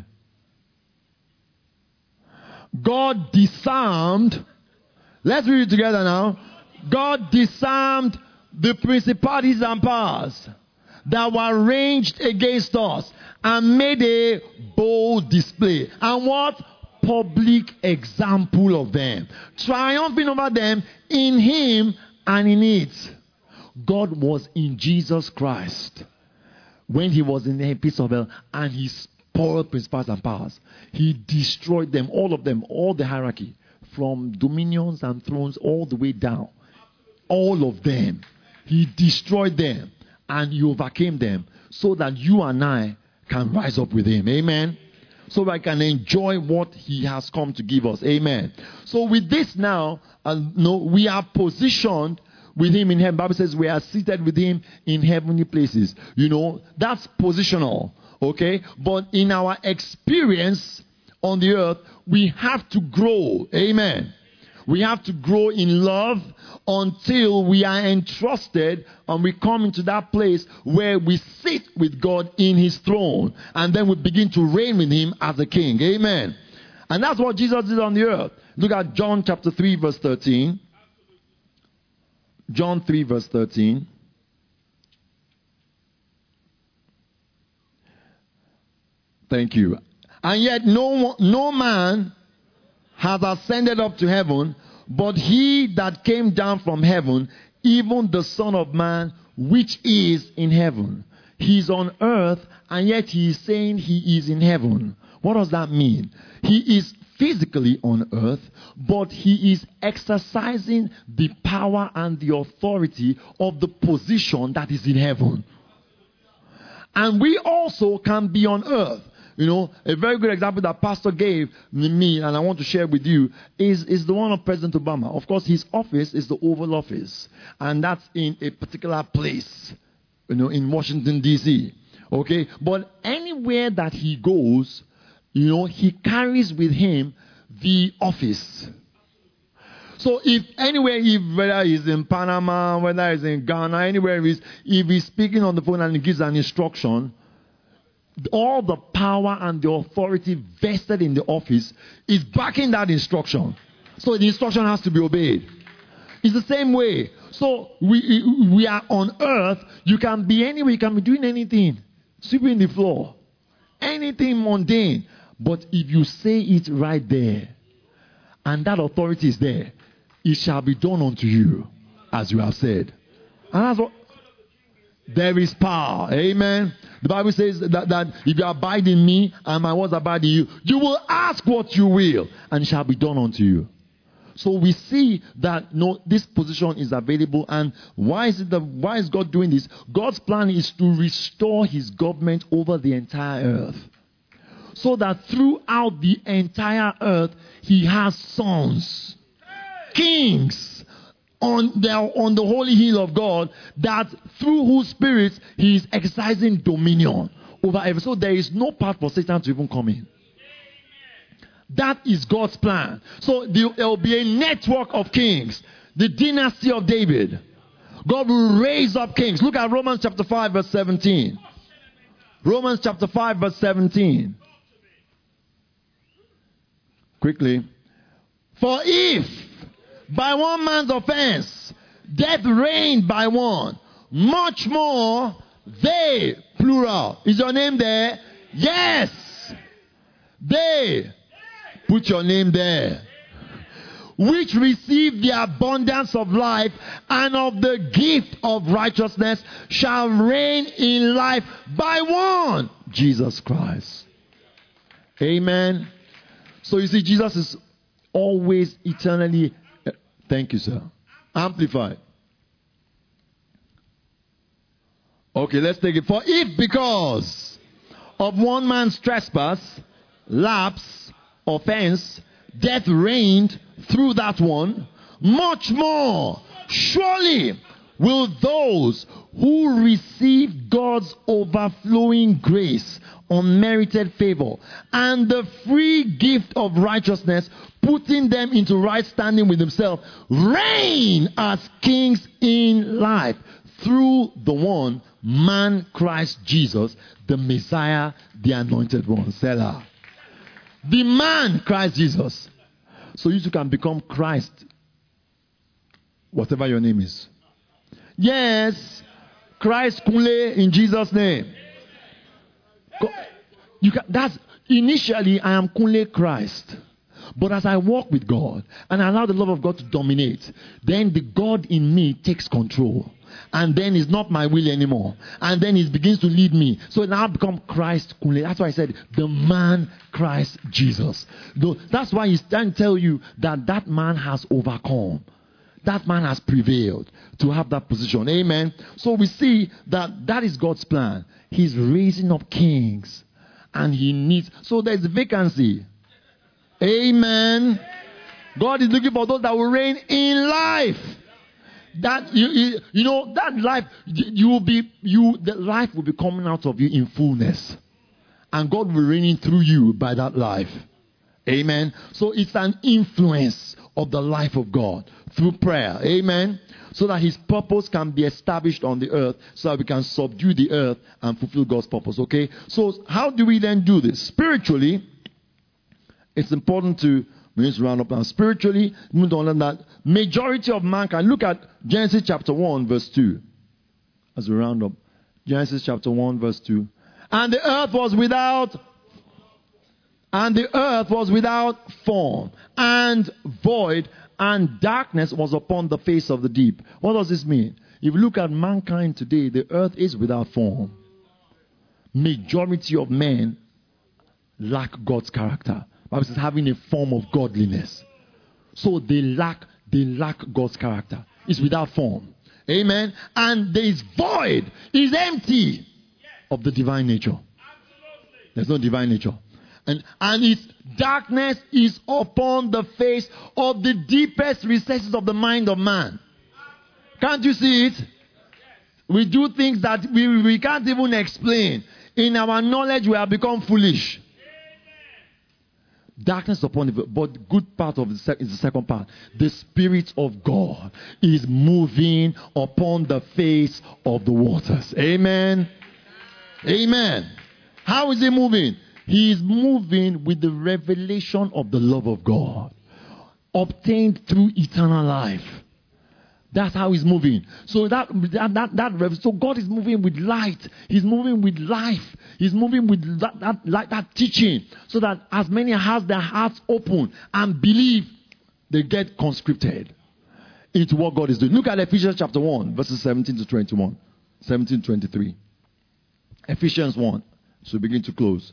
God disarmed, let's read it together now. God disarmed the principalities and powers that were ranged against us, and made a bold display. And what? Public example of them. Triumphing over them in him and in it. God was in Jesus Christ when he was in the pits of hell, and he spoiled principalities and powers. He destroyed them, all of them, all the hierarchy, from dominions and thrones all the way down. All of them. He destroyed them, and he overcame them, so that you and I can rise up with him. Amen. So I can enjoy what he has come to give us. Amen. So with this now, uh, no, we are positioned with him in heaven. The Bible says we are seated with him in heavenly places. You know, that's positional. Okay. But in our experience on the earth, we have to grow. Amen. We have to grow in love until we are entrusted and we come into that place where we sit with God in his throne. And then we begin to reign with him as a king. Amen. And that's what Jesus did on the earth. Look at John chapter three verse thirteen. John three verse thirteen. Thank you. And yet no, no man has ascended up to heaven, but he that came down from heaven, even the Son of Man, which is in heaven. He is on earth, and yet he is saying he is in heaven. What does that mean? He is physically on earth, but he is exercising the power and the authority of the position that is in heaven. And we also can be on earth. You know, a very good example that Pastor gave me, and I want to share with you, is, is the one of President Obama. Of course, his office is the Oval Office, and that's in a particular place, you know, in Washington, D C Okay? But anywhere that he goes, you know, he carries with him the office. So if anywhere, if whether he's in Panama, whether he's in Ghana, anywhere he's, if he's speaking on the phone and he gives an instruction, all the power and the authority vested in the office is backing that instruction. So the instruction has to be obeyed. It's the same way. So we we are on earth. You can be anywhere. You can be doing anything. Sweeping the floor. Anything mundane. But if you say it right there, and that authority is there, it shall be done unto you, as you have said. And that's what... There is power. Amen. The Bible says that, that if you abide in me and my words abide in you, you will ask what you will and it shall be done unto you. So we see that no, this position is available. And why is it that, why is God doing this? God's plan is to restore his government over the entire earth. So that throughout the entire earth, he has sons, kings, on the, on the holy hill of God, that through whose spirits he is exercising dominion over everything. So there is no path for Satan to even come in. That is God's plan. So there will be a network of kings, the dynasty of David. God will raise up kings. Look at Romans chapter five verse seventeen. Romans chapter five verse seventeen. Quickly. For if by one man's offense death reigned by one, much more they, plural. Is your name there? Yes. They. Put your name there. Which received the abundance of life and of the gift of righteousness shall reign in life by one, Jesus Christ. Amen. So you see, Jesus is always eternally... Thank you, sir. Amplified. Okay, let's take it. For if because of one man's trespass, lapse, offense, death reigned through that one, much more surely will those who receive God's overflowing grace, unmerited favor, and the free gift of righteousness, putting them into right standing with himself, reign as kings in life through the one man, Christ Jesus, the Messiah, the anointed one. Selah. The man, Christ Jesus. So you too can become Christ, whatever your name is. Yes, Christ Kunle in Jesus' name. You can, that's initially I am Kunle Christ. But as I walk with God and I allow the love of God to dominate, then the God in me takes control. And then it's not my will anymore. And then it begins to lead me. So now I become Christ Kunle. That's why I said the man Christ Jesus. That's why he's trying to tell you that that man has overcome. That man has prevailed to have that position. Amen. So we see that that is God's plan. He's raising up kings. And he needs... So there's a vacancy. Amen. God is looking for those that will reign in life. That you, you, you know that life you will be you the life will be coming out of you in fullness, and God will reign through you by that life. Amen. So it's an influence of the life of God through prayer. Amen. So that his purpose can be established on the earth, so that we can subdue the earth and fulfill God's purpose. Okay. So how do we then do this spiritually? It's important to we need to round up now. Spiritually, we need to learn that majority of mankind. Look at Genesis chapter one, verse two. As we round up. Genesis chapter one, verse two. And the earth was without, and the earth was without form and void, and darkness was upon the face of the deep. What does this mean? If you look at mankind today, the earth is without form. Majority of men lack God's character. Bible says having a form of godliness. So they lack, they lack God's character. It's without form. Amen. And there is void, is empty of the divine nature. There's no divine nature. And, and its darkness is upon the face of the deepest recesses of the mind of man. Can't you see it? We do things that we, we can't even explain. In our knowledge, we have become foolish. Darkness upon it, but the good part of the sec- is the second part. The Spirit of God is moving upon the face of the waters. Amen. Amen. How is he moving? He is moving with the revelation of the love of God, obtained through eternal life. That's how he's moving. So that that that, that so God is moving with light. He's moving with life. He's moving with that that, like that teaching, so that as many have their hearts open and believe, they get conscripted into what God is doing. Look at Ephesians chapter one, verses seventeen to twenty-one, seventeen to twenty-three. Ephesians one. So begin to close.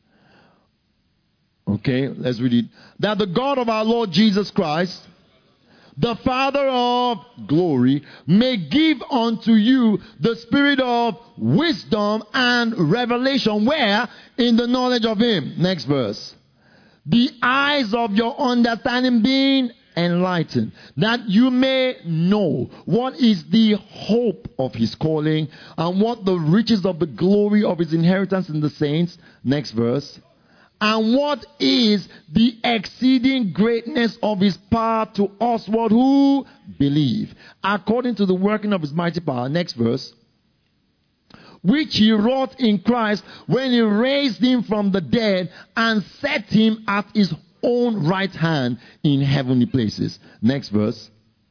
Okay, let's read it. That the God of our Lord Jesus Christ, the Father of glory, may give unto you the spirit of wisdom and revelation. Where? In the knowledge of him. Next verse. The eyes of your understanding being enlightened, that you may know what is the hope of his calling, and what the riches of the glory of his inheritance in the saints. Next verse. And what is the exceeding greatness of his power to us what who believe, according to the working of his mighty power. Next verse. Which he wrought in Christ when he raised him from the dead and set him at his own right hand in heavenly places. Next verse.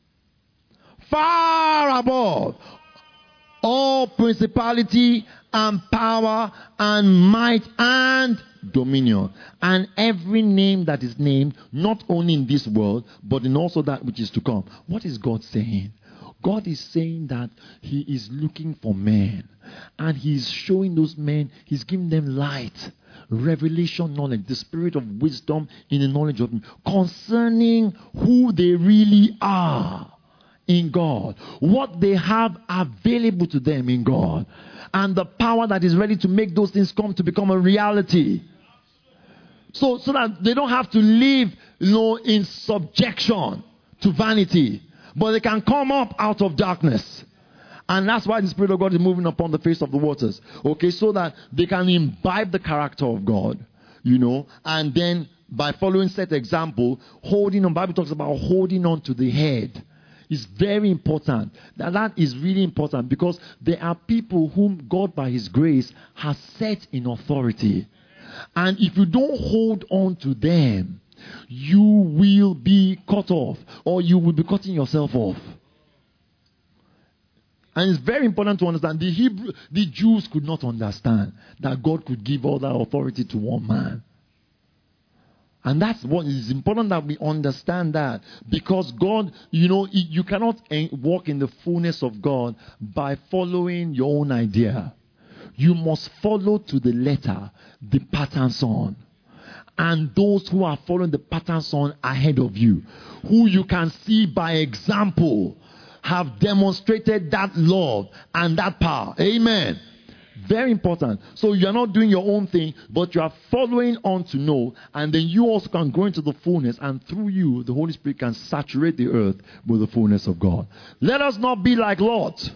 Far above all principality and power and might and dominion, and every name that is named, not only in this world, but in also that which is to come. What is God saying? God is saying that he is looking for men, and he's showing those men, he's giving them light, revelation knowledge, the spirit of wisdom in the knowledge of him, concerning who they really are in God, what they have available to them in God, and the power that is ready to make those things come to become a reality. So, so that they don't have to live, you know, in subjection to vanity, but they can come up out of darkness. And that's why the Spirit of God is moving upon the face of the waters. Okay, so that they can imbibe the character of God, you know, and then by following set example, holding on. Bible talks about holding on to the head. It's very important. That, that is really important, because there are people whom God by his grace has set in authority. And if you don't hold on to them, you will be cut off, or you will be cutting yourself off. And it's very important to understand. The Hebrew, the Jews could not understand that God could give all that authority to one man. And that's what is important, that we understand that. Because God, you know, you cannot walk in the fullness of God by following your own idea. You must follow to the letter the pattern son. And those who are following the pattern son ahead of you, who you can see by example, have demonstrated that love and that power. Amen. Very important. So you are not doing your own thing, but you are following on to know, and then you also can go into the fullness, and through you, the Holy Spirit can saturate the earth with the fullness of God. Let us not be like Lot,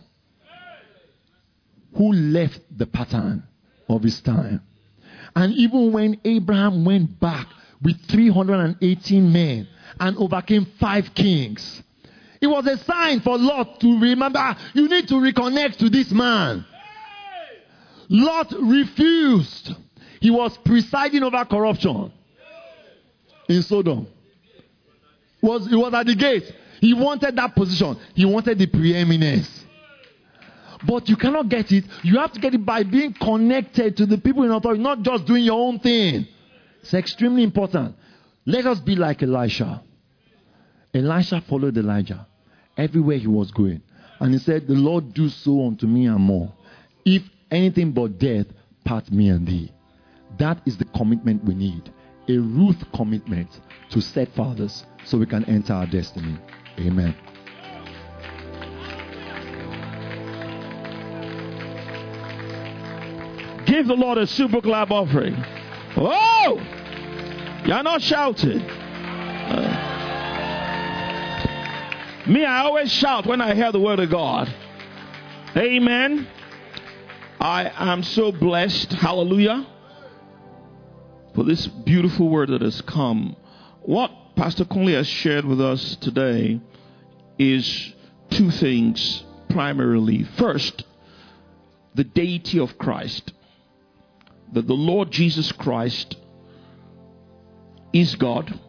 who left the pattern of his time. And even when Abraham went back with three hundred eighteen men and overcame five kings, it was a sign for Lot to remember, you need to reconnect to this man. Lot refused. He was presiding over corruption in Sodom. Was, he was at the gate. He wanted that position. He wanted the preeminence. But you cannot get it. You have to get it by being connected to the people in authority, not just doing your own thing. It's extremely important. Let us be like Elisha. Elisha followed Elijah everywhere he was going. And he said, the Lord do so unto me and more, if anything but death part me and thee. That is the commitment we need. A Ruth commitment to set fathers so we can enter our destiny. Amen. Give the Lord a super clap offering. Oh! You're not shouting. Uh, me, I always shout when I hear the word of God. Amen. I am so blessed. Hallelujah. For this beautiful word that has come. What Pastor Conley has shared with us today is two things primarily. First, the deity of Christ. That the Lord Jesus Christ is God.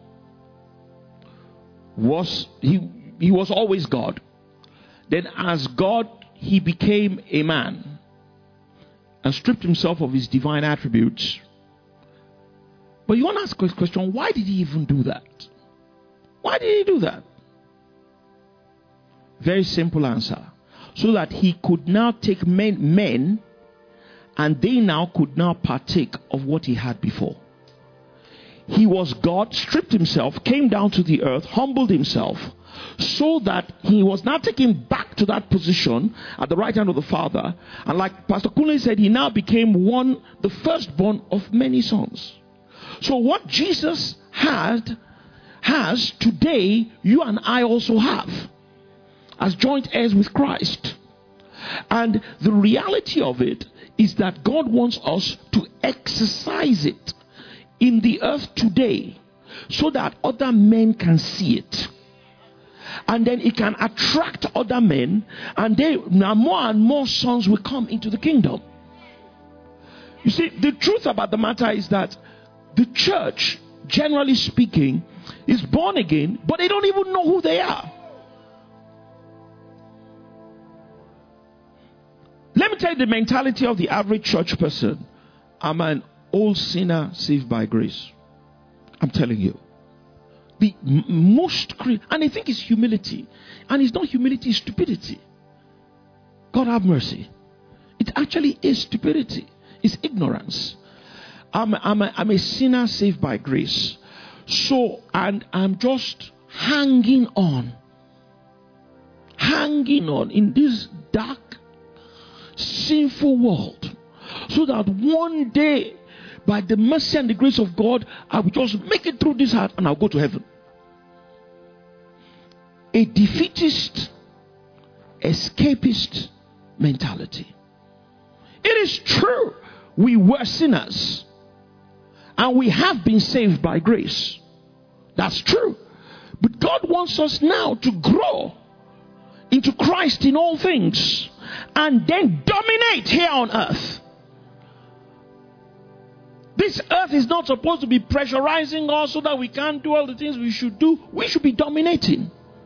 Was he he was always God. Then as God, he became a man and stripped himself of his divine attributes. But you want to ask a question, why did he even do that? Why did he do that? Very simple answer. So that he could now take men, men and they now could now partake of what he had before. He was God, stripped himself, came down to the earth, humbled himself, so that he was now taken back to that position at the right hand of the Father. And like Pastor Kunle said, he now became one, the firstborn of many sons. So what Jesus had, has today, you and I also have, as joint heirs with Christ. And the reality of it is that God wants us to exercise it in the earth today so that other men can see it. And then it can attract other men, and they now more and more sons will come into the kingdom. You see, the truth about the matter is that the church, generally speaking, is born again, but they don't even know who they are. Let me tell you the mentality of the average church person. I'm an old sinner saved by grace. I'm telling you. The m- most, cre- and I think it's humility. And it's not humility, it's stupidity. God have mercy. It actually is stupidity. It's ignorance. I'm, I'm, a, I'm a sinner saved by grace. So, and I'm just hanging on. Hanging on in this dark, sinful world. So that one day, by the mercy and the grace of God, I will just make it through this heart and I'll go to heaven. A defeatist, escapist mentality. It is true, we were sinners. And we have been saved by grace. That's true. But God wants us now to grow into Christ in all things. And then dominate here on earth. This earth is not supposed to be pressurizing us so that we can't do all the things we should do. We should be dominating.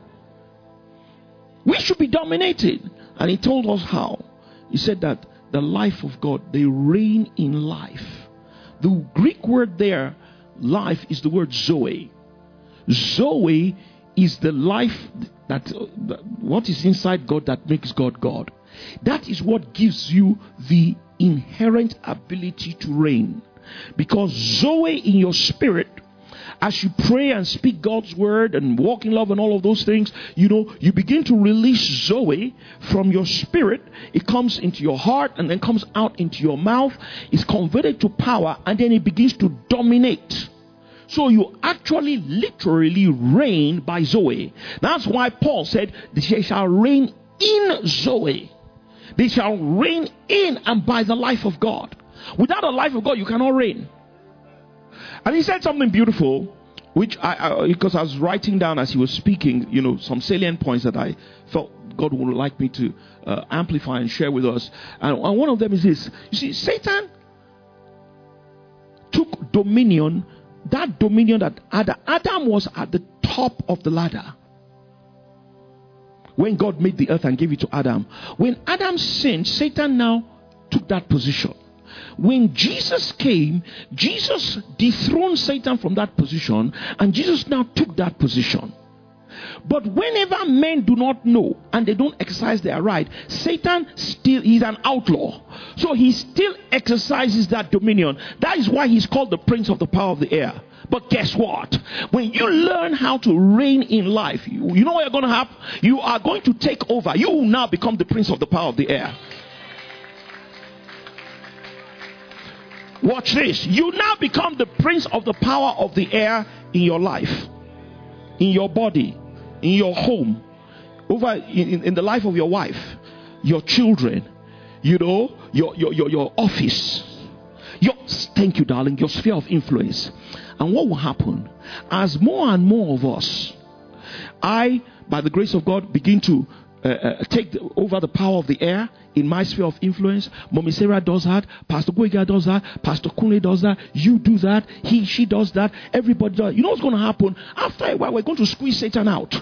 We should be dominating. And he told us how. He said that the life of God, they reign in life. The Greek word there, life, is the word Zoe. Zoe is the life that, that what is inside God that makes God God. That is what gives you the inherent ability to reign. Because Zoe in your spirit, as you pray and speak God's word and walk in love and all of those things, you know, you begin to release Zoe from your spirit. It comes into your heart and then comes out into your mouth. It's converted to power and then it begins to dominate. So you actually literally reign by Zoe. That's why Paul said, they shall reign in Zoe. They shall reign in and by the life of God. Without the life of God, you cannot reign. And he said something beautiful, which I, I, because I was writing down as he was speaking, you know, some salient points that I felt God would like me to uh, amplify and share with us. And, and one of them is this. You see, Satan took dominion, that dominion that Adam, Adam was at the top of the ladder. When God made the earth and gave it to Adam. When Adam sinned, Satan now took that position. When Jesus came, Jesus dethroned Satan from that position, and Jesus now took that position. But whenever men do not know and they don't exercise their right, Satan still is an outlaw. So he still exercises that dominion. That is why he's called the prince of the power of the air. But guess what? When you learn how to reign in life, you, you know what you're going to have? You are going to take over. You will now become the prince of the power of the air. Watch this. You now become the prince of the power of the air in your life, in your body, in your home, over in, in the life of your wife, your children, you know, your your your, your office. Your, thank you, darling, your sphere of influence. And what will happen as more and more of us, I, by the grace of God, begin to uh, uh, take the, over the power of the air in my sphere of influence. Mommy Sarah does that. Pastor Goiga does that. Pastor Kunle does that. You do that. He, she does that. Everybody does. You know what's going to happen? After a while, we're going to squeeze Satan out.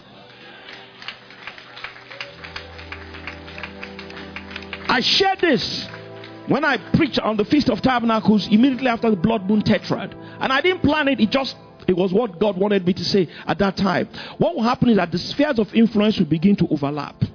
I shared this when I preached on the Feast of Tabernacles immediately after the blood moon tetrad. And I didn't plan it. It just, it was what God wanted me to say at that time. What will happen is that the spheres of influence will begin to overlap.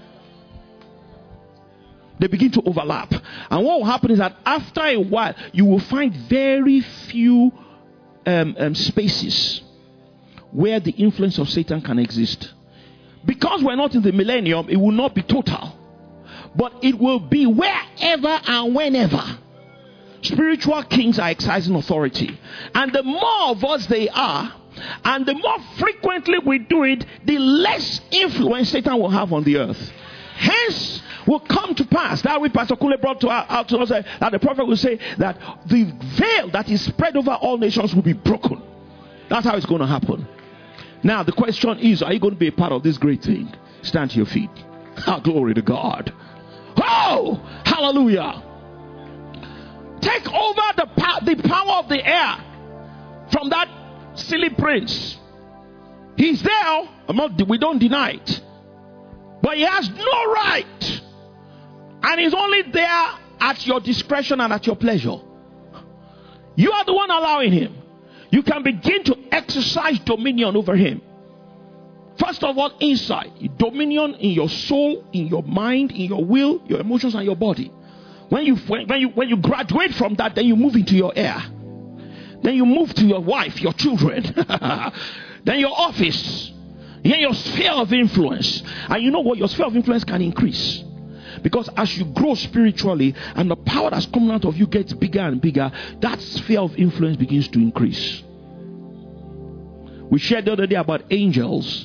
They begin to overlap. And what will happen is that after a while, you will find very few um, um, spaces where the influence of Satan can exist. Because we're not in the millennium, it will not be total. But it will be wherever and whenever spiritual kings are exercising authority. And the more of us they are, and the more frequently we do it, the less influence Satan will have on the earth. Hence, will come to pass that we Pastor Kule brought to our, out to us uh, that the prophet will say that the veil that is spread over all nations will be broken. That's how it's going to happen. Now the question is, are you going to be a part of this great thing? Stand to your feet. Oh, glory to God. Oh, hallelujah. Take over the, pow- the power of the air from that silly prince. He's there. I'm not, we don't deny it. But he has no right. And he's only there at your discretion and at your pleasure. You are the one allowing him. You can begin to exercise dominion over him. First of all, inside. Dominion in your soul, in your mind, in your will, your emotions, and your body. When you, when, when you, when you graduate from that, then you move into your air. Then you move to your wife, your children. Then your office. Then your sphere of influence. And you know what? Your sphere of influence can increase. Because as you grow spiritually and the power that's coming out of you gets bigger and bigger, that sphere of influence begins to increase. We shared the other day about angels.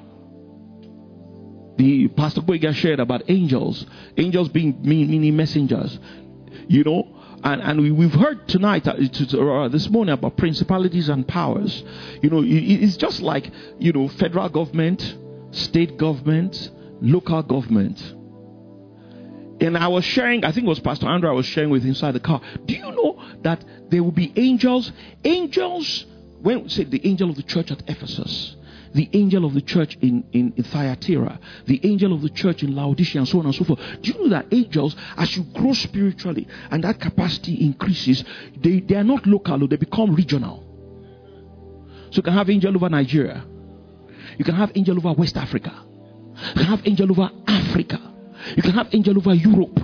The Pastor Boyga shared about angels. Angels being mini messengers. You know, and, and we, we've heard tonight, uh, uh, this morning, about principalities and powers. You know, it, it's just like, you know, federal government, state government, local government. And I was sharing, I think it was Pastor Andrew I was sharing with inside the car. Do you know that there will be angels? Angels, when we say the angel of the church at Ephesus, the angel of the church in, in, in Thyatira, the angel of the church in Laodicea, and so on and so forth. Do you know that angels, as you grow spiritually and that capacity increases, they, they are not local, they become regional. So you can have angel over Nigeria. You can have angel over West Africa. You can have angel over Africa. You can have angel over Europe.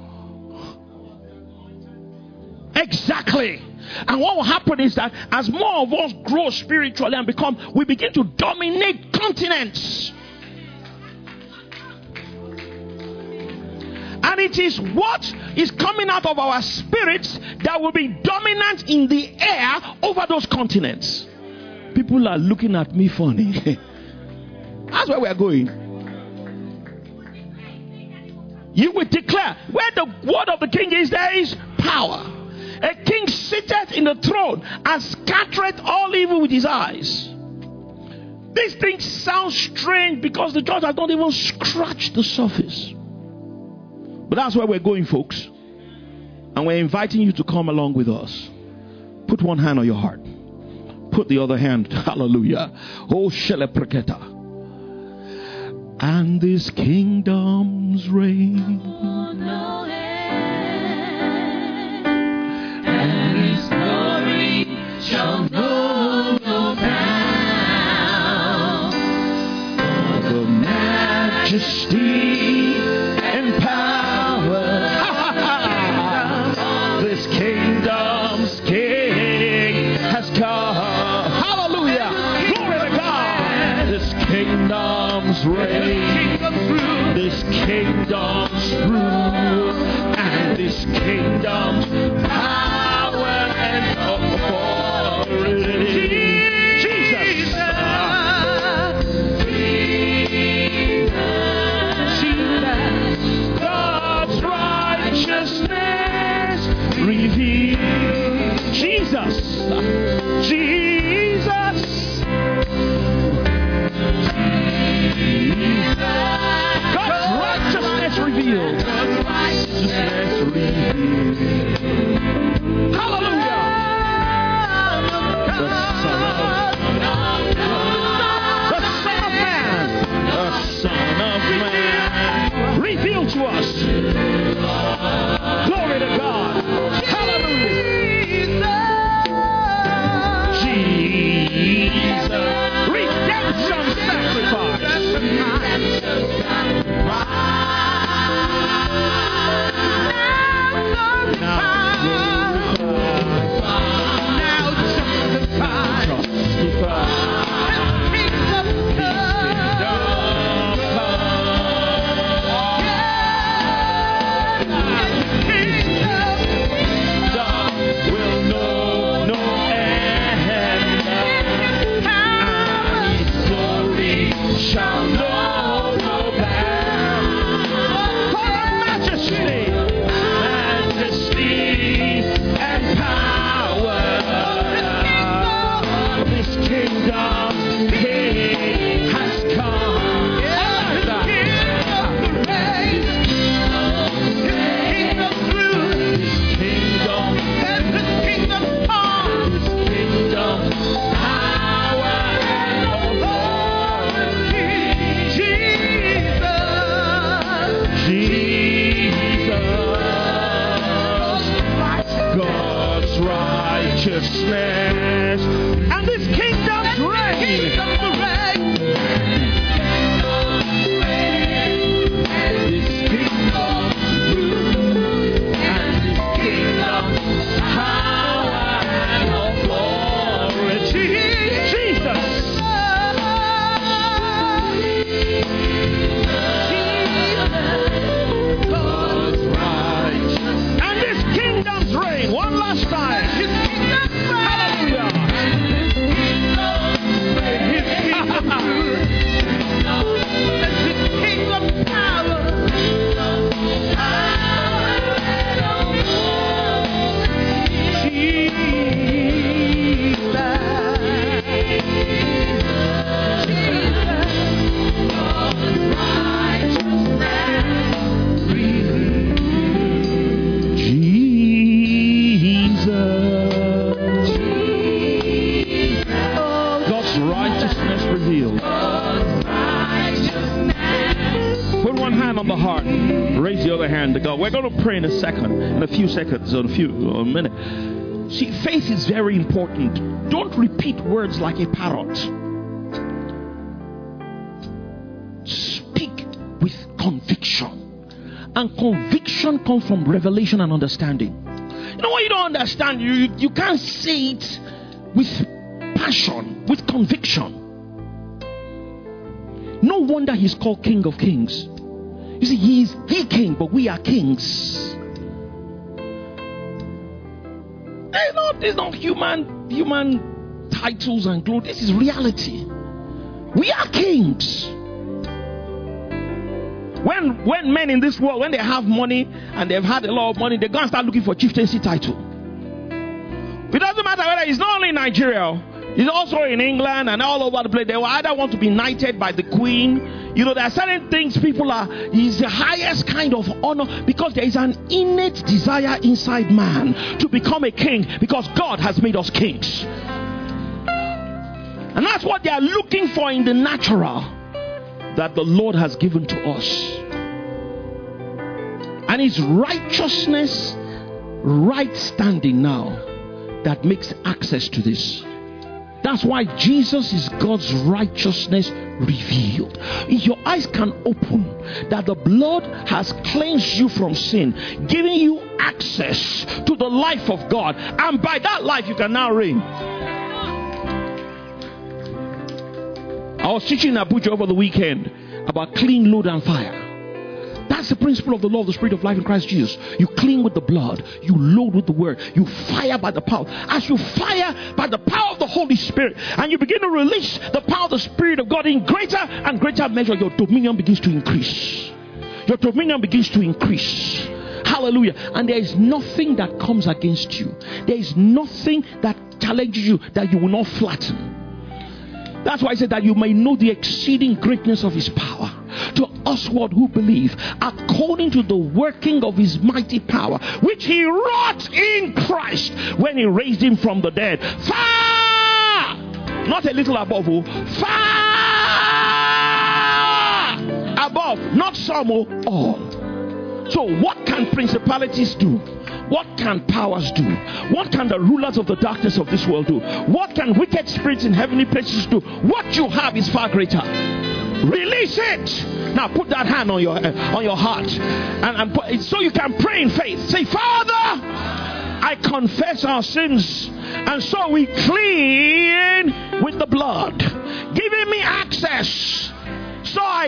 Exactly. And what will happen is that as more of us grow spiritually and become, we begin to dominate continents. And it is what is coming out of our spirits that will be dominant in the air over those continents. People are looking at me funny. That's where we are going. You will declare where the word of the king is, there is power. A king sitteth in the throne and scattereth all evil with his eyes. These things sound strange because the church has not even scratched the surface. But that's where we're going, folks. And we're inviting you to come along with us. Put one hand on your heart. Put the other hand, hallelujah. Oh, Shelepreketa. And this kingdom's reign. Oh, no end. And his glory shall know no bounds. For the majesty and power. This kingdom's king has come. Hallelujah. Glory to God. This kingdom's reign. This kingdom's rule. revealed. Hallelujah. The Son of the Son of Man, the Son of Man, revealed to us. Glory to God. Hallelujah. Jesus, redemption sacrifice. And this kingdom's reign. This kingdom's rule and this kingdom's power and authority. Jesus. God's righteous. And this kingdom's reign. One last time. On the heart, raise the other hand to God. We're going to pray in a second, in a few seconds, or a few, or a minute. See, faith is very important. Don't repeat words like a parrot. Speak with conviction, and conviction comes from revelation and understanding. You know what you don't understand? You you, you can't say it with passion, with conviction. No wonder he's called King of Kings. You see, he is the king, but we are kings. It's not, it's not human, human titles and glory. This is reality. We are kings. When, when men in this world, when they have money and they've had a lot of money, they go and start looking for chieftaincy title. It doesn't matter whether it's not only in Nigeria, it's also in England and all over the place. They will either want to be knighted by the queen. You know, there are certain things people are, is the highest kind of honor because there is an innate desire inside man to become a king because God has made us kings. And that's what they are looking for in the natural that the Lord has given to us. And it's righteousness, right standing now that makes access to this. That's why Jesus is God's righteousness revealed. If your eyes can open, that the blood has cleansed you from sin, giving you access to the life of God, and by that life you can now reign. I was teaching in Abuja over the weekend about clean, load, and fire. That's the principle of the law of the Spirit of life in Christ Jesus. You clean with the blood. You load with the word. You fire by the power. As you fire by the power of the Holy Spirit and you begin to release the power of the Spirit of God in greater and greater measure, your dominion begins to increase. Your dominion begins to increase. Hallelujah. And there is nothing that comes against you. There is nothing that challenges you that you will not flatten. That's why I said that you may know the exceeding greatness of his power to usward who believe, according to the working of his mighty power, which he wrought in Christ when he raised him from the dead. Far, not a little above, oh, far above, not some, oh, all. So what can principalities do? What can powers do? What can the rulers of the darkness of this world do? What can wicked spirits in heavenly places do? What you have is far greater. Release it. Now put that hand on your uh, on your heart, and, and put, so you can pray in faith. Say, Father, I confess our sins, and so we clean with the blood, giving me access. So I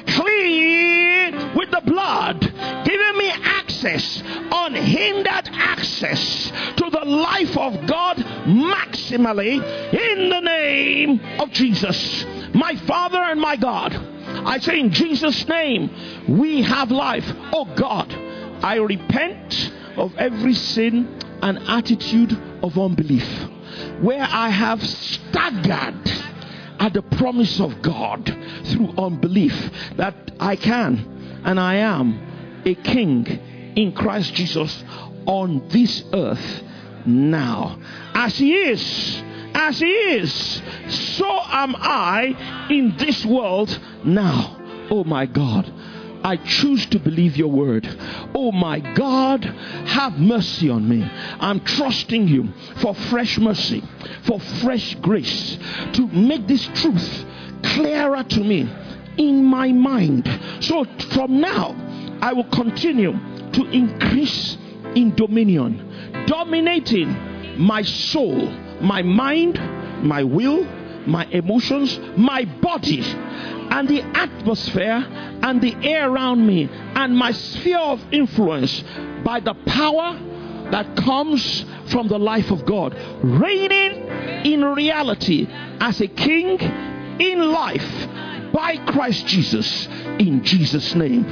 clean with the blood, giving me access, unhindered access to the life of God maximally, in the name of Jesus. My Father and my God, I say in Jesus' name, we have life. Oh God, I repent of every sin and attitude of unbelief where I have staggered at the promise of God through unbelief that I can and I am a king in Christ Jesus on this earth now. As he is, as he is, so am I in this world now. Oh my God, I choose to believe your word. Oh my God, have mercy on me. I'm trusting you for fresh mercy, for fresh grace, to make this truth clearer to me in my mind. So from now, I will continue to increase in dominion, dominating my soul, my mind, my will, my emotions, my body, and the atmosphere and the air around me, and my sphere of influence, by the power that comes from the life of God, reigning in reality as a king in life by Christ Jesus, in Jesus' name.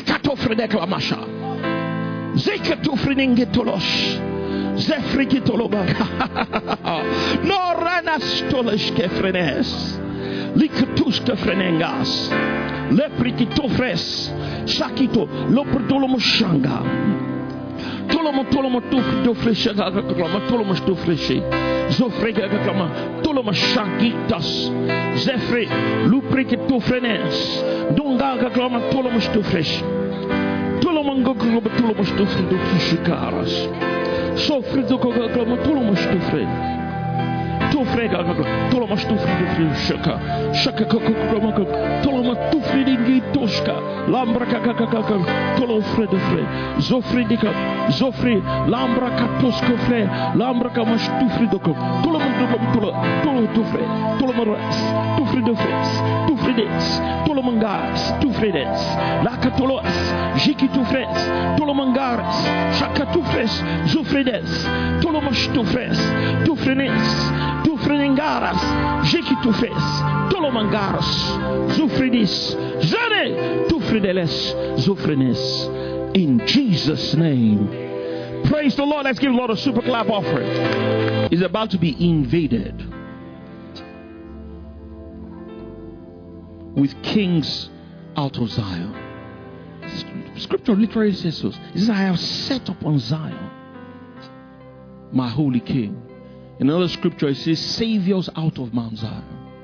No ranas tolesh kefrenes. Likutuska frenengas. Leprikitofres. Shakito. Loperdolomoshanga. Tolomo tolomo tufresha gaklama tolomo tufreshi. Zofrega gaklama tolomo shakitas. Zefre luprikitofrenes. Dunga gaklama tolomo tufresh. Tolomango gaklama tolomo tufredo kishikaras. Sofrido gaklama tolomo tufredo. Tofrega, Toloma Stufri, Shaka, Shaka, Toloma Tufri, Toska, Lambra Kakaka, Tolofredofre, Zofridica, Zofri, Lambra Katosco Fre, Lambra Kamastufridoko, Toloma Tolo Tufre, Tolomaras, Tufridofres, Tufrides, Tolomangaras, Tufrides, Lacatolos, Jiki Tufres, Tolomangaras, Shaka Tufres, Zofrides, Tolomastufres, Tufrenes. Tufrenengaras, Jekitufes, Tolomangaras, Zufridis, Zane, Tufrideles, Zufrenes. In Jesus' name. Praise the Lord. Let's give the Lord a super clap offering. It's about to be invaded with kings out of Zion. Scripture literally says so. It says, I have set upon Zion my holy king. In another scripture, it says, saviors out of Mount Zion.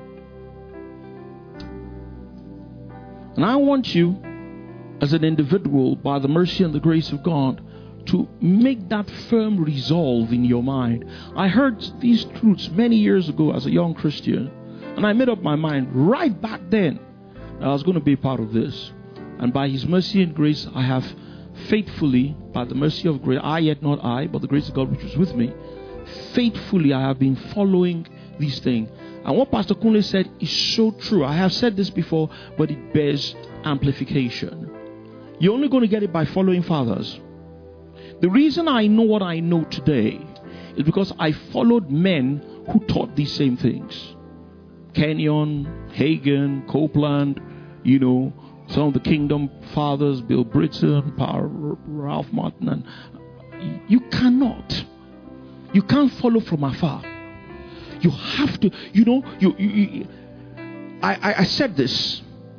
And I want you, as an individual, by the mercy and the grace of God, to make that firm resolve in your mind. I heard these truths many years ago as a young Christian, and I made up my mind right back then that I was going to be a part of this. And by His mercy and grace, I have faithfully, by the mercy of grace, I yet not I, but the grace of God which was with me, faithfully I have been following these things. And what Pastor Kunle said is so true. I have said this before, but it bears amplification. You're only going to get it by following fathers. The reason I know what I know today is because I followed men who taught these same things. Kenyon, Hagen, Copeland, you know, some of the Kingdom Fathers, Bill Britton, Ralph Martin. And you cannot. You can't follow from afar. You have to, you know, you, you, you I, I, I said this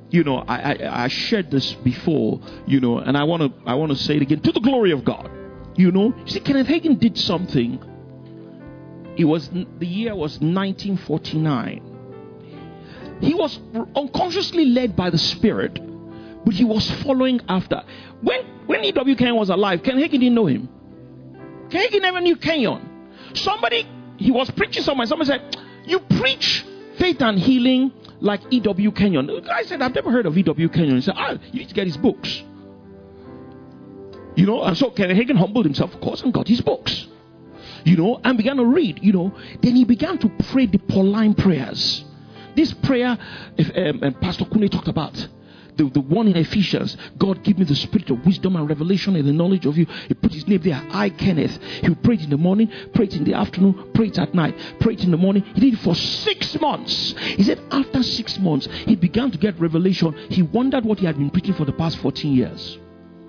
you know, I, I, I shared this before, you know, and I want to I want to say it again, to the glory of God. You know, you see, Kenneth Hagin did something. It was, the year was nineteen forty-nine. He was unconsciously led by the Spirit, but he was following after. When when E W Kenyon was alive, Kenneth Hagin didn't know him. Kenneth Hagin never knew Kenyon. Somebody, he was preaching somewhere. Somebody said, "You preach faith and healing like E W Kenyon." The guy said, "I've never heard of E W Kenyon." He said, "Ah, you need to get his books." You know, and so Kenneth Hagin humbled himself, of course, and got his books. You know, and began to read, you know. Then he began to pray the Pauline prayers. This prayer, if, um, um, Pastor Kune talked about, the, the one in Ephesians, God give me the spirit of wisdom and revelation and the knowledge of you. He put his name there, I, Kenneth. He would pray it in the morning, pray it in the afternoon, pray it at night, pray it in the morning. He did it for six months. He said after six months, he began to get revelation. He wondered what he had been preaching for the past fourteen years.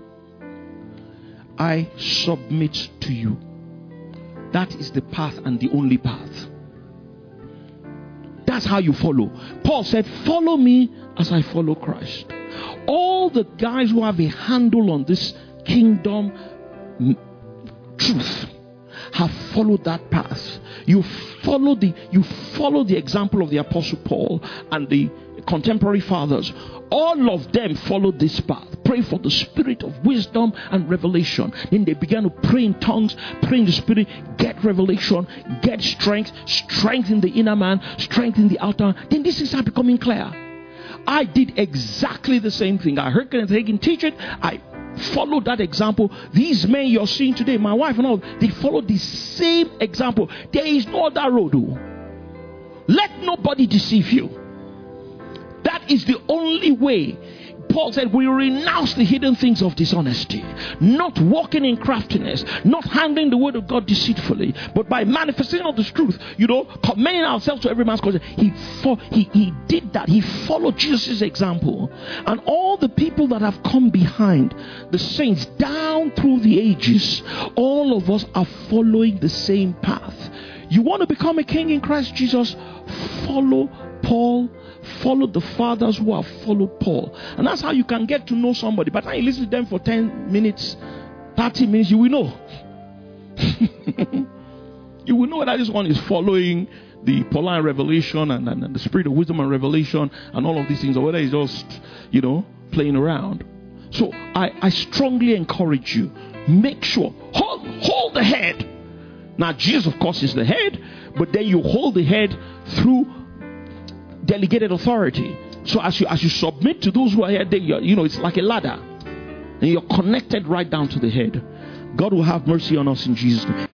I submit to you. That is the path and the only path. That's how you follow. Paul said, follow me as I follow Christ. All the guys who have a handle on this kingdom truth have followed that path. You follow the you follow the example of the Apostle Paul and the contemporary fathers. All of them followed this path. Pray for the spirit of wisdom and revelation. Then they began to pray in tongues, pray in the spirit, get revelation, get strength, strength in the inner man, strength in the outer. Then these things are becoming clear. I did exactly the same thing. I heard Kenneth Hagin teach it. I followed that example. These men you're seeing today, my wife and all, they followed the same example. There is no other road. Let nobody deceive you. That is the only way. Paul said, we renounce the hidden things of dishonesty, not walking in craftiness, not handling the word of God deceitfully, but by manifestation of the truth, you know, commending ourselves to every man's conscience. He, he, he did that. He followed Jesus' example. And all the people that have come behind, the saints down through the ages, all of us are following the same path. You want to become a king in Christ Jesus? Follow Paul. Follow the fathers who have followed Paul. And that's how you can get to know somebody. By the time you listen to them for ten minutes, thirty minutes, you will know. You will know that this one is following the Pauline revelation and, and, and the spirit of wisdom and revelation and all of these things, or whether it's just, you know, playing around. So I, I strongly encourage you, make sure, hold, hold the head. Now Jesus, of course, is the head, but then you hold the head through delegated authority. So as you as you submit to those who are here, they, you know, it's like a ladder, and you're connected right down to the head. God will have mercy on us in Jesus' name.